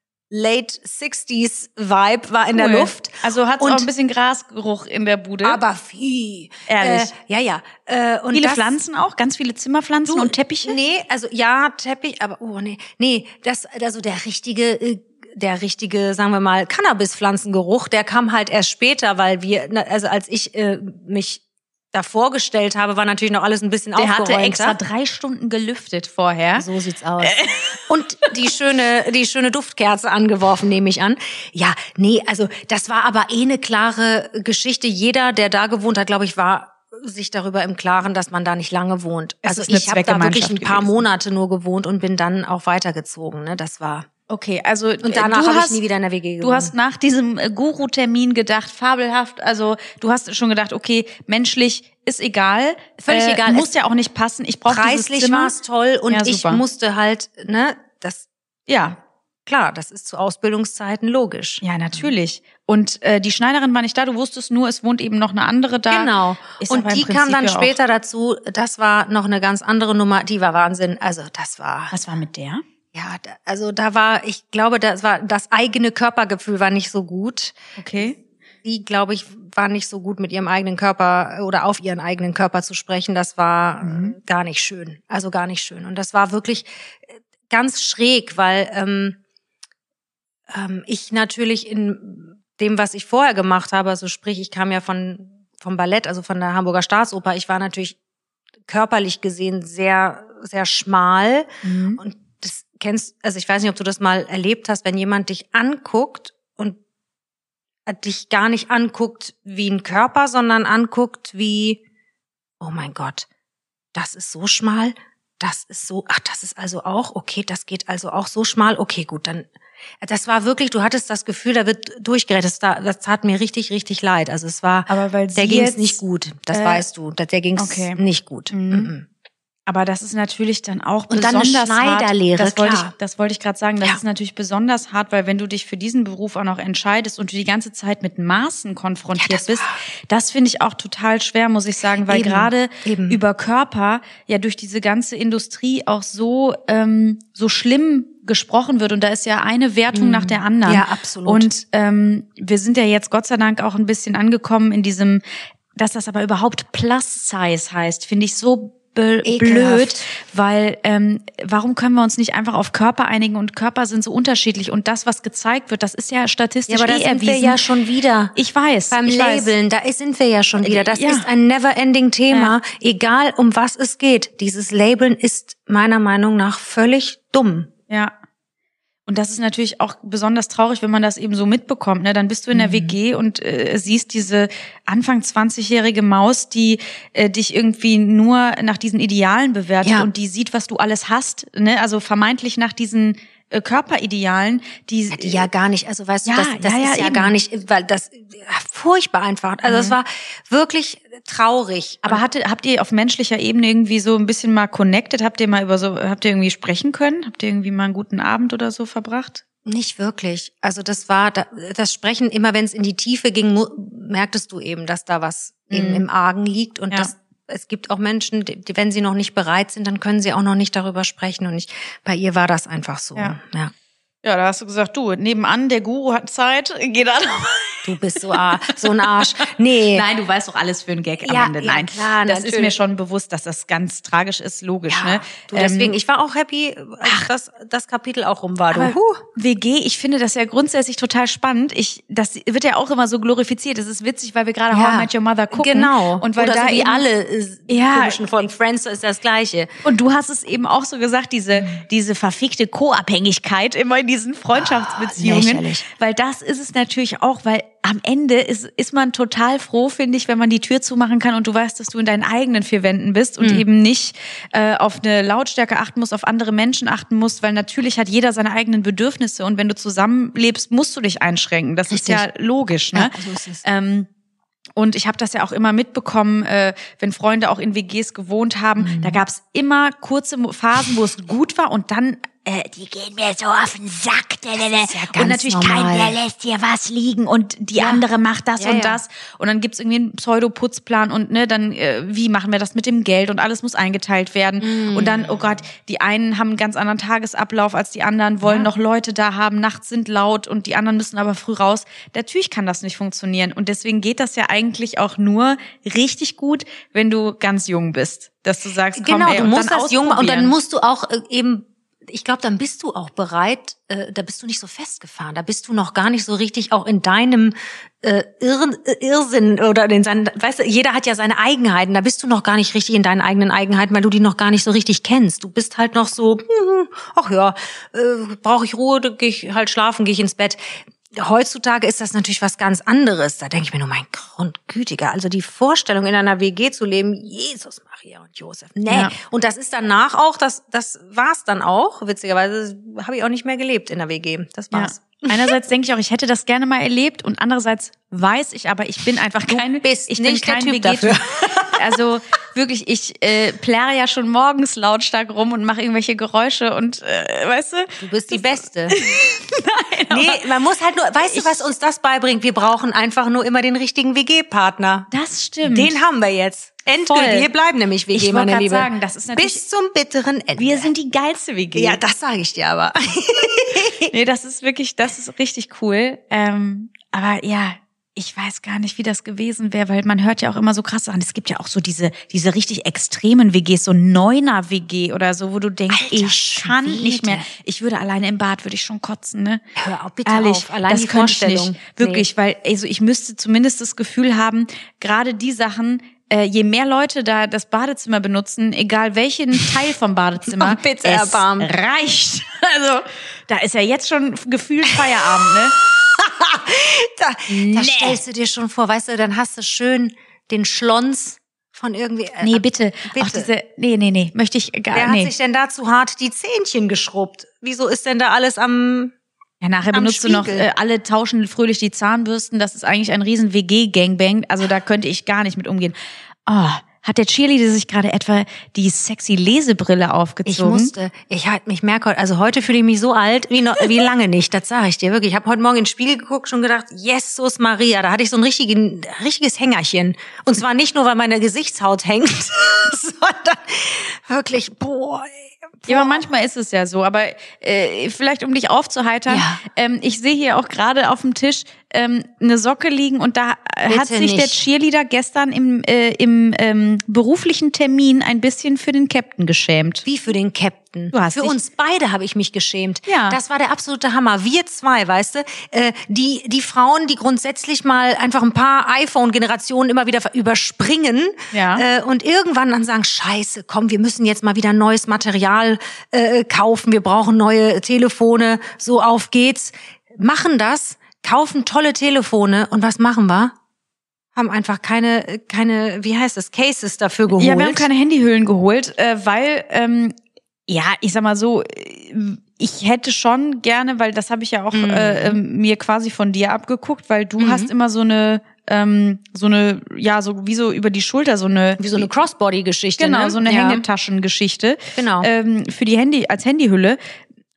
Late sixties Vibe war in der Cool. Luft. Also hat es Und- auch ein bisschen Grasgeruch in der Bude. Aber viel. Ehrlich? Äh, ja, ja. Äh, und viele das, Pflanzen auch, ganz viele Zimmerpflanzen Du, und Teppiche. Nee, also ja, Teppich, aber oh nee, nee, das also der richtige äh, der richtige, sagen wir mal, Cannabispflanzengeruch, der kam halt erst später, weil wir na, also als ich äh, mich da vorgestellt habe, war natürlich noch alles ein bisschen Der hatte aufgeräumter. extra drei Stunden gelüftet vorher. So sieht's aus. Und die schöne, die schöne Duftkerze angeworfen, nehme ich an. Ja, nee, also das war aber eh eine klare Geschichte. Jeder, der da gewohnt hat, glaube ich, war sich darüber im Klaren, dass man da nicht lange wohnt. Es Also ist eine ich habe da wirklich ein Zweckgemeinschaft paar gewesen. Monate nur gewohnt und bin dann auch weitergezogen. Ne, das war. Okay, also Und danach du habe ich hast, nie wieder in der W G du gewohnt. hast nach diesem äh, Guru-Termin gedacht, fabelhaft, also du hast schon gedacht, okay, menschlich ist egal. Völlig äh, egal. Muss Es- ja auch nicht passen. Ich brauche dieses Preislich Zimmer. war es toll und Ja, ich super. musste halt, ne, das, Ja, klar, das ist zu Ausbildungszeiten logisch. ja, natürlich. Und äh, die Schneiderin war nicht da, du wusstest nur, es wohnt eben noch eine andere da. Genau. Ist Und aber im die kam Prinzip dann ja auch- später dazu. Das war noch eine ganz andere Nummer. Die war Wahnsinn. Also das war, Was war mit der? ja, da, also da war, ich glaube, das war das eigene Körpergefühl war nicht so gut. Okay. Die, glaube ich, war nicht so gut mit ihrem eigenen Körper oder auf ihren eigenen Körper zu sprechen. Das war Mhm. äh, gar nicht schön. Also gar nicht schön. Und das war wirklich äh, ganz schräg, weil ähm, ähm, ich natürlich in dem, was ich vorher gemacht habe, also sprich, ich kam ja von vom Ballett, also von der Hamburger Staatsoper. Ich war natürlich körperlich gesehen sehr, sehr schmal. Mhm. Und das kennst, also ich weiß nicht, ob du das mal erlebt hast, wenn jemand dich anguckt und dich gar nicht anguckt wie ein Körper, sondern anguckt wie, oh mein Gott, das ist so schmal, das ist so, ach, das ist also auch, okay, das geht also auch so schmal, okay, gut, dann, das war wirklich, du hattest das Gefühl, da wird durchgeredet, das, da- das tat mir richtig, richtig leid, also es war, Aber weil der sie ging es jetzt, nicht gut, das äh, weißt du, der, der ging es okay. nicht gut. Mhm. Mhm. Aber das ist natürlich dann auch Und dann eine besonders Schneiderlehre, hart. Das wollte ich, klar. das wollte ich gerade sagen. Das Ja. ist natürlich besonders hart, weil wenn du dich für diesen Beruf auch noch entscheidest und du die ganze Zeit mit Maßen konfrontiert Ja, das bist, war- das finde ich auch total schwer, muss ich sagen, weil Eben, gerade eben. über Körper ja durch diese ganze Industrie auch so ähm, so schlimm gesprochen wird und da ist ja eine Wertung nach der anderen. Ja, absolut. Und ähm, wir sind ja jetzt Gott sei Dank auch ein bisschen angekommen in diesem, dass das aber überhaupt Plus Size heißt, finde ich so be- Ekelhaft. blöd, weil ähm, warum können wir uns nicht einfach auf Körper einigen und Körper sind so unterschiedlich und das, was gezeigt wird, das ist ja statistisch Ja, aber da eh sind erwiesen. wir ja schon wieder. Ich weiß, Beim ich weiß. Labeln, da ist- sind wir ja schon wieder. Das Ja. ist ein never-ending Thema, egal um was es geht. Dieses Labeln ist meiner Meinung nach völlig dumm. Ja. Und das ist natürlich auch besonders traurig, wenn man das eben so mitbekommt. Ne? Dann bist du in der W G und äh, siehst diese Anfang zwanzigjährige Maus, die äh, dich irgendwie nur nach diesen Idealen bewertet Ja. und die sieht, was du alles hast. Ne? Also vermeintlich nach diesen äh, Körperidealen, die, Ja, die ja gar nicht, also weißt Ja, du, das, das ja, ja, ist ja eben. gar nicht, weil das ja, furchtbar einfach. Also es war wirklich traurig. aber hatte, habt ihr auf menschlicher Ebene irgendwie so ein bisschen mal connected? Habt ihr mal über so, habt ihr irgendwie sprechen können? Habt ihr irgendwie mal einen guten Abend oder so verbracht? Nicht wirklich. Also das war da- das Sprechen, immer wenn es in die Tiefe ging, mu- merktest du eben, dass da was eben Mhm. im Argen liegt und Ja. das es gibt auch Menschen, die, die, wenn sie noch nicht bereit sind, dann können sie auch noch nicht darüber sprechen. Und ich, bei ihr war das einfach so. Ja. Ja. Ja, da hast du gesagt, du, nebenan, der Guru hat Zeit, geh da noch mal Du bist so, so ein Arsch. Nee. Nein, du weißt doch alles für einen Gag am Ja, Ende. ja, Nein, klar, das natürlich. ist mir schon bewusst, dass das ganz tragisch ist, logisch. Ja, Ne? du, deswegen, Ähm, ich war auch happy, als das, das Kapitel auch rum war. Du. aber Huh. W G, ich finde das ja grundsätzlich total spannend. Ich, das wird ja auch immer so glorifiziert. Das ist witzig, weil wir gerade How I Met Your Mother gucken. Genau. Und weil Oder da so wie eben, alle äh, Ja. komischen Folgen Friends ist das Gleiche. Und du hast es eben auch so gesagt, diese, diese verfickte Co-Abhängigkeit immer in diesen Freundschaftsbeziehungen. Oh, lächerlich. Weil das ist es natürlich auch, weil am Ende ist, ist man total froh, finde ich, wenn man die Tür zumachen kann und du weißt, dass du in deinen eigenen vier Wänden bist und Mhm. eben nicht äh, auf eine Lautstärke achten musst, auf andere Menschen achten musst, weil natürlich hat jeder seine eigenen Bedürfnisse und wenn du zusammenlebst, musst du dich einschränken. Das Richtig. ist ja logisch, ne? Ja, so ist es. Ähm, Und ich habe das ja auch immer mitbekommen, äh, wenn Freunde auch in W Gs gewohnt haben. Mhm. Da gab's immer kurze Phasen, wo es gut war und dann äh, die gehen mir so auf den Sack. ist ja ganz und natürlich normal. keiner lässt hier was liegen und die Ja. andere macht das Ja, und ja. das. Und dann gibt's irgendwie einen Pseudo-Putzplan und ne, dann äh, wie machen wir das mit dem Geld und alles muss eingeteilt werden. Mhm. Und dann, oh Gott, die einen haben einen ganz anderen Tagesablauf als die anderen, wollen noch Leute da haben, nachts sind laut und die anderen müssen aber früh raus. Natürlich kann das nicht funktionieren. Und deswegen geht das ja eigentlich auch nur richtig gut, wenn du ganz jung bist. Dass du sagst, komm, Genau, ey, du und musst dann das jung machen und dann ausprobieren. musst du auch äh, eben, ich glaube, dann bist du auch bereit, äh, da bist du nicht so festgefahren, da bist du noch gar nicht so richtig auch in deinem äh, Irr, äh, Irrsinn oder in seinen, weißt du, jeder hat ja seine Eigenheiten, da bist du noch gar nicht richtig in deinen eigenen Eigenheiten, weil du die noch gar nicht so richtig kennst. Du bist halt noch so, hm, ach ja, äh, brauche ich Ruhe, gehe ich halt schlafen, gehe ich ins Bett. Heutzutage ist das natürlich was ganz anderes. Da denke ich mir nur, mein Grundgütiger, also die Vorstellung, in einer W G zu leben, Jesus, Maria und Josef. Nee. Ja. Und das ist danach auch, das, das war's dann auch. Witzigerweise habe ich auch nicht mehr gelebt in der W G. Das war's. Ja. Einerseits denke ich auch, ich hätte das gerne mal erlebt und andererseits weiß ich, aber ich bin einfach kein, bist ich nicht bin kein der Typ W G-Typ. dafür. Also wirklich, ich äh, plärre ja schon morgens lautstark rum und mache irgendwelche Geräusche und äh, weißt du? Du bist die Beste. Nein, aber Nee, man muss halt nur, weißt du, was uns das beibringt? Wir brauchen einfach nur immer den richtigen W G-Partner. das stimmt. Den haben wir jetzt. Endgültig. Voll. Wir bleiben nämlich W G, Ich wollte meine grad Liebe. sagen, das ist natürlich- bis zum bitteren Ende. Wir sind die geilste W G. ja, das sage ich dir aber. Nee, das ist wirklich, das ist richtig cool. Ähm, aber ja, ich weiß gar nicht, wie das gewesen wäre, weil man hört ja auch immer so krass an. Es gibt ja auch so diese diese richtig extremen W Gs, so Neuner W G oder so, wo du denkst, Alter ich kann Schwede. nicht mehr. Ich würde alleine im Bad, würde ich schon kotzen, ne? Hör auf, bitte Ehrlich, auf. Allein das die könnte ich Vorstellung. nicht. Wirklich, weil also ich müsste zumindest das Gefühl haben, gerade die Sachen, äh, je mehr Leute da das Badezimmer benutzen, egal welchen Teil vom Badezimmer, Oh, bitte es erbarmen. reicht. Also da ist ja jetzt schon gefühlt Feierabend, ne? Da, da Nee. stellst du dir schon vor, weißt du, dann hast du schön den Schlons von irgendwie. Äh, Nee, bitte. bitte. Auch diese, nee, nee, nee, möchte ich gar Wer nee. hat sich denn da zu hart die Zähnchen geschrubbt? Wieso ist denn da alles am... Ja, nachher am benutzt du noch, Spiegel? äh, alle tauschen fröhlich die Zahnbürsten. Das ist eigentlich ein riesen W G-Gangbang. Also da könnte ich gar nicht mit umgehen. Oh, hat der Cheerleader sich gerade etwa die sexy Lesebrille Ich aufgezogen? musste, ich halt, ich merke heute, also heute fühle ich mich so alt wie noch, wie lange nicht, das sage ich dir wirklich. Ich habe heute Morgen ins Spiegel geguckt schon gedacht, Jesus Maria, da hatte ich so ein richtigen, richtiges Hängerchen. Und zwar nicht nur, weil meine Gesichtshaut hängt, sondern wirklich, boah, ey. Ja, aber manchmal ist es ja so. Aber äh, vielleicht, um dich aufzuheitern, Ja. ähm, ich sehe hier auch gerade auf dem Tisch ähm, eine Socke liegen und da äh, hat Bitte sich der nicht. Cheerleader gestern im, äh, im ähm, beruflichen Termin ein bisschen für den Captain geschämt. Wie für den Captain. Du hast für dich- uns beide habe ich mich geschämt. Ja. Das war der absolute Hammer. Wir zwei, weißt du, äh, die die Frauen, die grundsätzlich mal einfach ein paar iPhone-Generationen immer wieder überspringen Ja. äh, und irgendwann dann sagen, Scheiße, komm, wir müssen jetzt mal wieder neues Material äh, kaufen, wir brauchen neue Telefone, so auf geht's. Machen das, kaufen tolle Telefone und was machen wir? Haben einfach keine, keine, wie heißt das, Cases dafür geholt. Ja, wir haben keine Handyhüllen geholt, äh, weil, ähm, ja, ich sag mal so, äh, ich hätte schon gerne, weil das habe ich ja auch Mhm. äh, ähm, mir quasi von dir abgeguckt, weil du hast immer so eine, ähm, so eine, ja, so wie so über die Schulter so eine, Wie so eine Crossbody-Geschichte. genau, ne? so eine Ja. Hängetaschengeschichte, Genau. ähm, für die Handy als Handyhülle.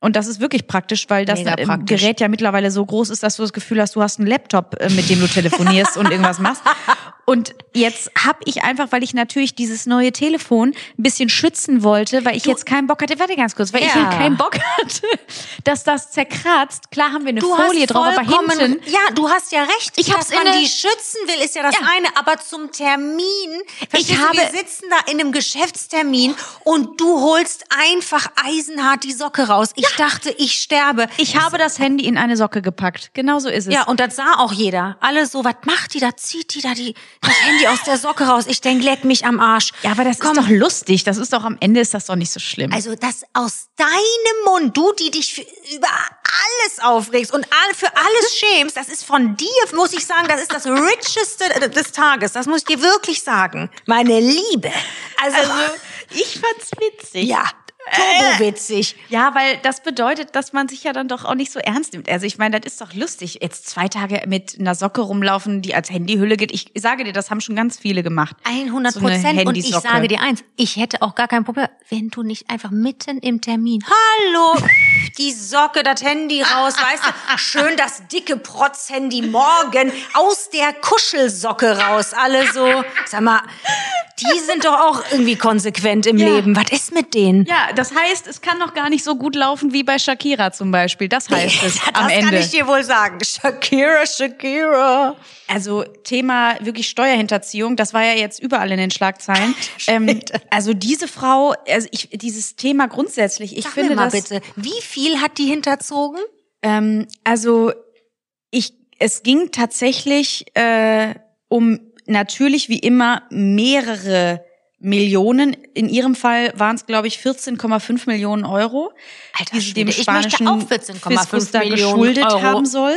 Und das ist wirklich praktisch, weil das Mega praktisch. Gerät ja mittlerweile so groß ist, dass du das Gefühl hast, du hast einen Laptop, äh, mit dem du telefonierst und irgendwas machst. Und jetzt habe ich einfach, weil ich natürlich dieses neue Telefon ein bisschen schützen wollte, weil ich du, jetzt keinen Bock hatte, warte ganz kurz, weil ja. ich ja keinen Bock hatte, dass das zerkratzt. Klar haben wir eine du Folie drauf, aber hinten... Ja, du hast ja recht. Ich dass man die schützen will, ist ja das ja. eine. Aber zum Termin, ich habe, wir sitzen da in einem Geschäftstermin und du holst einfach eisenhart die Socke raus. Ich ja. dachte, ich sterbe. Ich habe das Handy in eine Socke gepackt. Genau so ist es. Ja, und das sah auch jeder. Alle so, was macht die da? Zieht die da die, das Handy aus der Socke raus? Ich denk, leck mich am Arsch. Ja, aber das Komm. ist doch lustig. Das ist doch, am Ende ist das doch nicht so schlimm. Also das aus deinem Mund, du, die dich für, über alles aufregst und all, für alles schämst, das ist von dir, muss ich sagen, das ist das Richeste des Tages. Das muss ich dir wirklich sagen. Meine Liebe. Also, also ich fand's witzig. Ja. Turbo-witzig. Äh, ja, weil das bedeutet, dass man sich ja dann doch auch nicht so ernst nimmt. Also ich meine, das ist doch lustig. Jetzt zwei Tage mit einer Socke rumlaufen, die als Handyhülle geht. Ich sage dir, das haben schon ganz viele gemacht. hundert Prozent. So und ich sage dir eins, ich hätte auch gar kein Problem, wenn du nicht einfach mitten im Termin, hallo, die Socke, das Handy raus, weißt du, schön das dicke Protz-Handy morgen aus der Kuschelsocke raus. Alle so, sag mal, die sind doch auch irgendwie konsequent im ja. Leben. Was ist mit denen? Ja, das heißt, es kann noch gar nicht so gut laufen wie bei Shakira zum Beispiel. Das heißt es das am Ende. Das kann ich dir wohl sagen. Shakira, Shakira. Also Thema wirklich Steuerhinterziehung, das war ja jetzt überall in den Schlagzeilen. ähm, also diese Frau, also ich, dieses Thema grundsätzlich, ich Sag finde mir mal das. Bitte, wie viel hat die hinterzogen? Ähm, also ich, es ging tatsächlich äh, um natürlich wie immer mehrere Millionen. In ihrem Fall waren es, glaube ich, vierzehn Komma fünf Millionen Euro, Alter, die sie dem ich spanischen auch vierzehn Komma fünf da Millionen geschuldet Euro haben soll.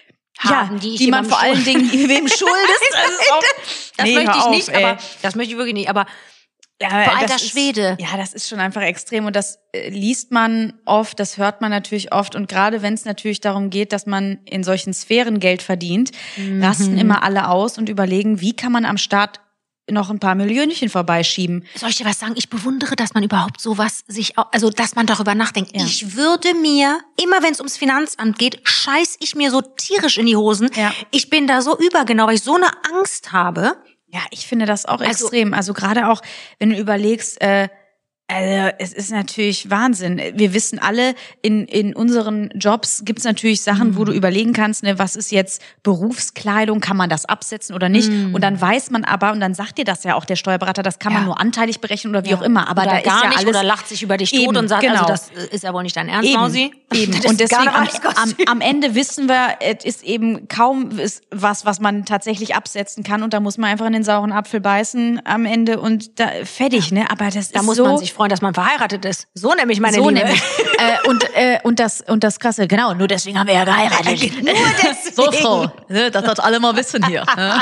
Ja, die, die man vor allen Dingen wem schuldest. Das, auch, das nee, möchte ich auf, nicht, ey. aber das möchte ich wirklich nicht. Aber ja, alter das Schwede. Ist, ja, das ist schon einfach extrem und das äh, liest man oft, das hört man natürlich oft und gerade wenn es natürlich darum geht, dass man in solchen Sphären Geld verdient, mhm. rasten immer alle aus und überlegen, wie kann man am Start noch ein paar Millionchen vorbeischieben. Soll ich dir was sagen? Ich bewundere, dass man überhaupt sowas sich, also dass man darüber nachdenkt. Ja. Ich würde mir, immer wenn es ums Finanzamt geht, scheiß ich mir so tierisch in die Hosen. Ja. Ich bin da so übergenau, weil ich so eine Angst habe. Ja, ich finde das auch also, extrem. Also gerade auch, wenn du überlegst, äh, also es ist natürlich Wahnsinn. Wir wissen alle, in in unseren Jobs gibt's natürlich Sachen, mhm. wo du überlegen kannst, ne, was ist jetzt Berufskleidung, kann man das absetzen oder nicht? Mhm. Und dann weiß man aber, und dann sagt dir das ja auch der Steuerberater, das kann ja. man nur anteilig berechnen oder wie ja. auch immer. Aber oder da gar ist ja nicht, alles oder lacht sich über dich tot eben, und sagt, genau. also das ist ja wohl nicht dein Ernst, eben, Mausi. Eben. Und deswegen am, am, am Ende wissen wir, es ist eben kaum was, was man tatsächlich absetzen kann. Und da muss man einfach in den sauren Apfel beißen am Ende und da fertig, ja. ne? Aber das da ist muss so, man sich freuen, dass man verheiratet ist. So nämlich, meine so Liebe. Nämlich. äh, und, äh, und, das, und das Krasse, genau, nur deswegen haben wir ja geheiratet. Nur deswegen. So, Frau, ne, das das alle mal wissen hier. Ne?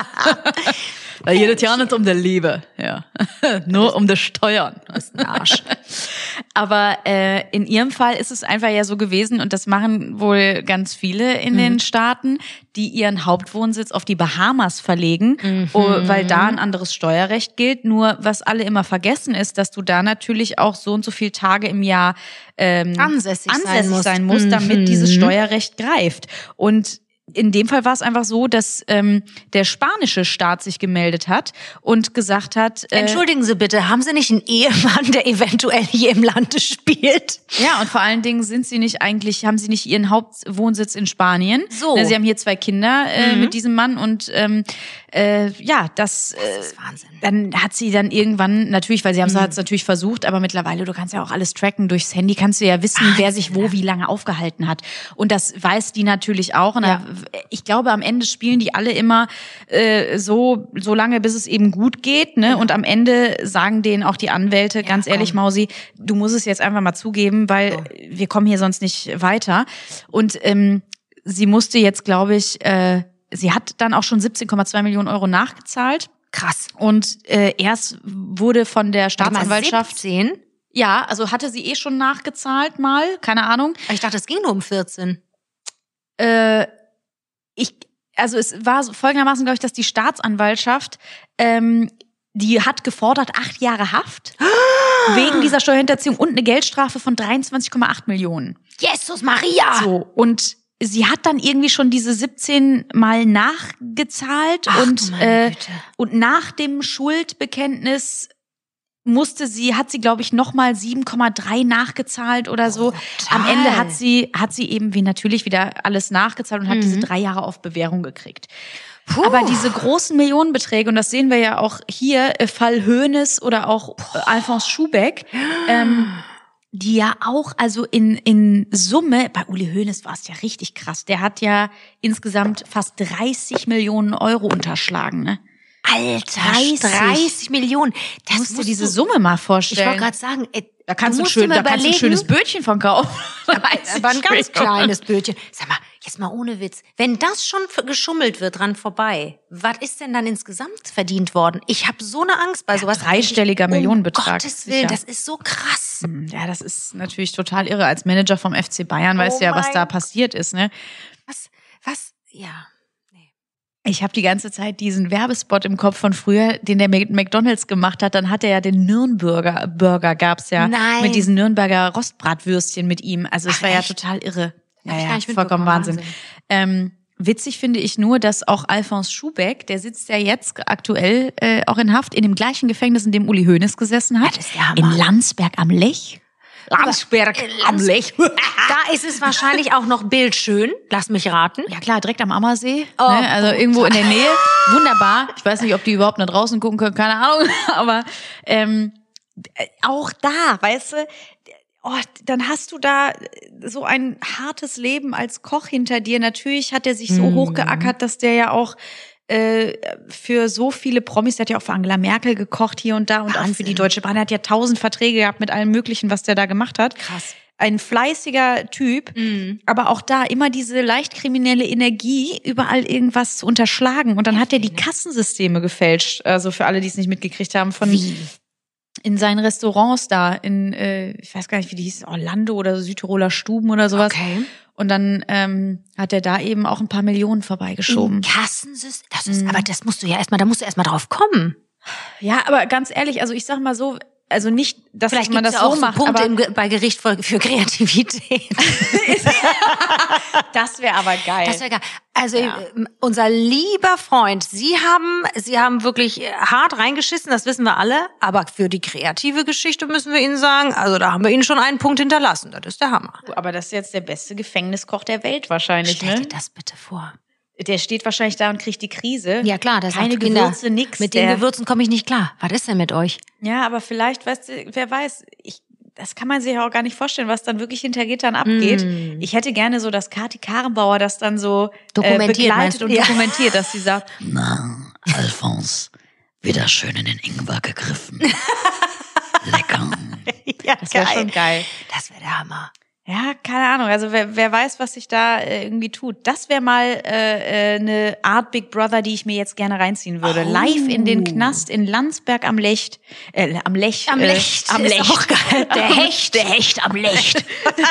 Weil jedes Jahr nicht um der Liebe, ja. Nur um das Steuern. Das ist ein Arsch. Aber äh, in ihrem Fall ist es einfach ja so gewesen, und das machen wohl ganz viele in mhm. den Staaten, die ihren Hauptwohnsitz auf die Bahamas verlegen, mhm. weil da ein anderes Steuerrecht gilt. Nur was alle immer vergessen ist, dass du da natürlich auch so und so viele Tage im Jahr ähm, ansässig, ansässig sein, sein musst, mhm. damit dieses Steuerrecht greift. Und in dem Fall war es einfach so, dass ähm, der spanische Staat sich gemeldet hat und gesagt hat... Äh, Entschuldigen Sie bitte, haben Sie nicht einen Ehemann, der eventuell hier im Lande spielt? Ja, und vor allen Dingen sind Sie nicht eigentlich, haben Sie nicht Ihren Hauptwohnsitz in Spanien? So. Sie haben hier zwei Kinder äh, mhm. mit diesem Mann und ähm, äh, ja, das, äh, das ist Wahnsinn. Dann hat sie dann irgendwann, natürlich, weil sie haben es mhm. natürlich versucht, aber mittlerweile, du kannst ja auch alles tracken durchs Handy, kannst du ja wissen, Ach, wer sich wo wie lange aufgehalten hat. Und das weiß die natürlich auch. Und ja. da, ich glaube, am Ende spielen die alle immer äh, so so lange, bis es eben gut geht, ne? Ja. Und am Ende sagen denen auch die Anwälte, ja, ganz ehrlich, komm. Mausi, du musst es jetzt einfach mal zugeben, weil so. wir kommen hier sonst nicht weiter. Und ähm, sie musste jetzt, glaube ich, äh, sie hat dann auch schon siebzehn Komma zwei Millionen Euro nachgezahlt. Krass. Und äh, erst wurde von der Staatsanwaltschaft... siebzehn? Ja, also hatte sie eh schon nachgezahlt mal, keine Ahnung. Ich dachte, es ging nur um vierzehn. Äh, ich, also es war so folgendermaßen, glaube ich, dass die Staatsanwaltschaft, ähm, die hat gefordert acht Jahre Haft. wegen dieser Steuerhinterziehung und eine Geldstrafe von dreiundzwanzig Komma acht Millionen. Jesus Maria! So, und sie hat dann irgendwie schon diese siebzehn Mal nachgezahlt. Ach, und, du meine äh, Güte. und nach dem Schuldbekenntnis musste sie, hat sie, glaube ich, nochmal sieben Komma drei nachgezahlt oder so. Total. Am Ende hat sie, hat sie eben wie natürlich wieder alles nachgezahlt und hat Mhm. diese drei Jahre auf Bewährung gekriegt. Puh. Aber diese großen Millionenbeträge, und das sehen wir ja auch hier, äh, Fall Hoeneß oder auch äh, Alfons Schubeck, ähm, die ja auch, also in, in Summe, bei Uli Hoeneß war es ja richtig krass, der hat ja insgesamt fast dreißig Millionen Euro unterschlagen, ne? Alter, dreißig. dreißig Millionen. Das Musst du musst diese du, Summe mal Ich vorstellen. wollte gerade sagen, ey, da kannst du, musst schön, dir mal da kannst du ein überlegen, schönes Bötchen von kaufen. aber, aber ein ganz kleines Bötchen. Sag mal, jetzt mal ohne Witz. Wenn das schon f- geschummelt wird, dran vorbei, was ist denn dann insgesamt verdient worden? Ich habe so eine Angst bei sowas. dreistelliger Um Millionenbetrag, Gottes Willen, sicher. das ist so krass. Ja, das ist natürlich total irre. Als Manager vom F C Bayern weißt Oh du ja, was mein da passiert ist, ne? Was, was, ja. Ich habe die ganze Zeit diesen Werbespot im Kopf von früher, den der McDonald's gemacht hat. Dann hat er ja den Nürnberger Burger, gab's ja. Nein. Mit diesen Nürnberger Rostbratwürstchen mit ihm. Also es Ach, war ja echt? total irre. Hab Ja, ich ja, gar nicht vollkommen mitbekommen. Wahnsinn. Wahnsinn. Ähm, witzig finde ich nur, dass auch Alfons Schubeck, der sitzt ja jetzt aktuell äh, auch in Haft, in dem gleichen Gefängnis, in dem Uli Hoeneß gesessen hat. Ja, das ist der Hammer. in Landsberg am Lech. Landsberg am Lech. Da ist es wahrscheinlich auch noch bildschön. Lass mich raten. Ja klar, direkt am Ammersee, Oh, ne? Also irgendwo in der Nähe. Wunderbar. Ich weiß nicht, ob die überhaupt nach draußen gucken können, keine Ahnung. Aber ähm, auch da, weißt du, oh, dann hast du da so ein hartes Leben als Koch hinter dir. Natürlich hat er sich so Mhm. hochgeackert, dass der ja auch äh, für so viele Promis, der hat ja auch für Angela Merkel gekocht hier und da und auch für Wahnsinn. die Deutsche Bahn. Er hat ja tausend Verträge gehabt mit allem Möglichen, was der da gemacht hat. Krass. Ein fleißiger Typ, Mhm. aber auch da immer diese leicht kriminelle Energie, überall irgendwas zu unterschlagen. Und dann hat er die Kassensysteme gefälscht, also für alle, die es nicht mitgekriegt haben, von Wie? in seinen Restaurants da in, äh, ich weiß gar nicht, wie die hieß, Orlando oder Südtiroler Stuben oder sowas. Okay. Und dann ähm, hat er da eben auch ein paar Millionen vorbeigeschoben. Im Kassensystem. Das ist, Mhm. aber das musst du ja erstmal, da musst du erstmal drauf kommen. Ja, aber ganz ehrlich, also ich sag mal so, also nicht, dass Vielleicht man gibt's das ja auch so macht, Punkte aber im, Ge- bei Gericht für, für Kreativität. das wäre aber geil. Das wäre geil. Also Ja. äh, unser lieber Freund, Sie haben, Sie haben wirklich äh, hart reingeschissen, das wissen wir alle. Aber für die kreative Geschichte müssen wir Ihnen sagen, also da haben wir Ihnen schon einen Punkt hinterlassen. Das ist der Hammer. aber das ist jetzt der beste Gefängniskoch der Welt wahrscheinlich, Stell ne? dir das bitte vor. Der steht wahrscheinlich da und kriegt die Krise. Ja klar, das Keine sagt Kinder, Gewürze, nix. Mit der, den Gewürzen komme ich nicht klar. Was ist denn mit euch? Ja, aber vielleicht, weißt du, wer weiß, ich, das kann man sich ja auch gar nicht vorstellen, was dann wirklich hinter Gittern abgeht. Mm. Ich hätte gerne so, dass Kati Karrenbauer das dann so Dokumentiert, äh, meinst begleitet du? und Ja. dokumentiert, dass sie sagt, Na, Alfons, wieder schön in den Ingwer gegriffen. Lecker. Ja, das wäre schon geil. Das wäre der Hammer. Ja, keine Ahnung. Also wer, wer weiß, was sich da äh, irgendwie tut. Das wäre mal äh, äh, eine Art Big Brother, die ich mir jetzt gerne reinziehen würde. Oh. Live in den Knast in Landsberg am Lech. Äh, am Lech. Am äh, Lecht. Am ist Lech. auch geil. Der Hecht. Der Hecht am Lecht.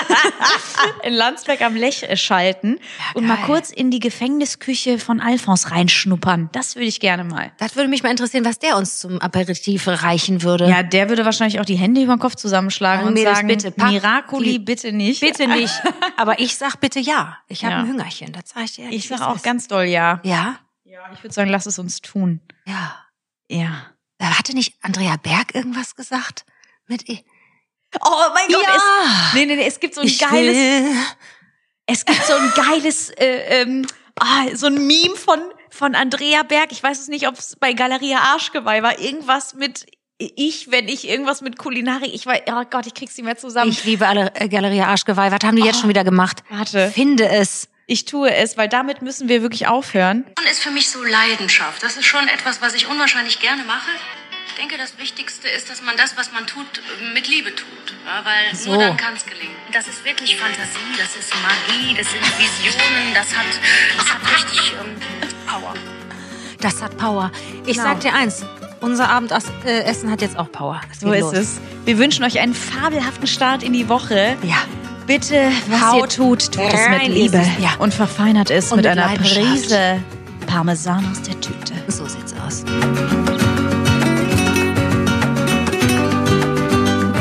in Landsberg am Lech äh, schalten und mal geil. kurz in die Gefängnisküche von Alfons reinschnuppern. Das würde ich gerne mal. Das würde mich mal interessieren, was der uns zum Aperitif reichen würde. Ja, der würde wahrscheinlich auch die Hände über den Kopf zusammenschlagen Sagen und Mädels, sagen, bitte, pack Miracoli, die- bitte nicht. Bitte nicht. Aber ich sag bitte ja. Ich habe Ja. ein Hüngerchen. Das sag ich dir. Ich ehrlich, sage wie es auch ist. ganz doll ja. Ja? Ja, ich würde sagen, lass es uns tun. Ja. Ja. Äh, Hatte nicht Andrea Berg irgendwas gesagt? Mit I- Oh mein Gott, Ja. es, nee, nee, nee, es gibt so ein Ich geiles, will. es gibt so ein geiles, äh, ähm, ah, so ein Meme von von Andrea Berg. Ich weiß es nicht, ob es bei Galeria Arschgeweih war. Irgendwas mit ich, wenn ich irgendwas mit Kulinarik, ich weiß, oh Gott, ich krieg's nicht mehr zusammen. Ich liebe alle äh, Galeria Arschgeweih. Was haben die jetzt schon wieder gemacht? Warte. Finde es. Ich tue es, weil damit müssen wir wirklich aufhören. Ist für mich so Leidenschaft. Das ist schon etwas, was ich unwahrscheinlich gerne mache. Ich denke, das Wichtigste ist, dass man das, was man tut, mit Liebe tut. Ja, weil So. nur dann kann es gelingen. Das ist wirklich Fantasie, das ist Magie, das sind Visionen, das hat, das hat richtig ähm, Power. Das hat Power. Ich Genau. sag dir eins. Unser Abendessen hat jetzt auch Power. Es So geht ist los. es. Wir wünschen euch einen fabelhaften Start in die Woche. Ja. Bitte, was Haut ihr tut, tut es mit rein, Liebe ist es, ja. und verfeinert es Und mit mit einer Leidenschaft. Prise Parmesan aus der Tüte. So sieht's aus.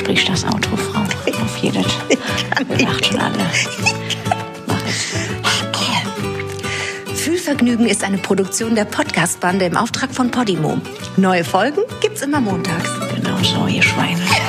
sprich das Auto, Frau. Auf jedes. Wir lacht schon alle. Mach es. Fühlvergnügen ist eine Produktion der Podcast-Bande im Auftrag von Podimo. Neue Folgen gibt's immer montags. Genau so, ihr Schweine.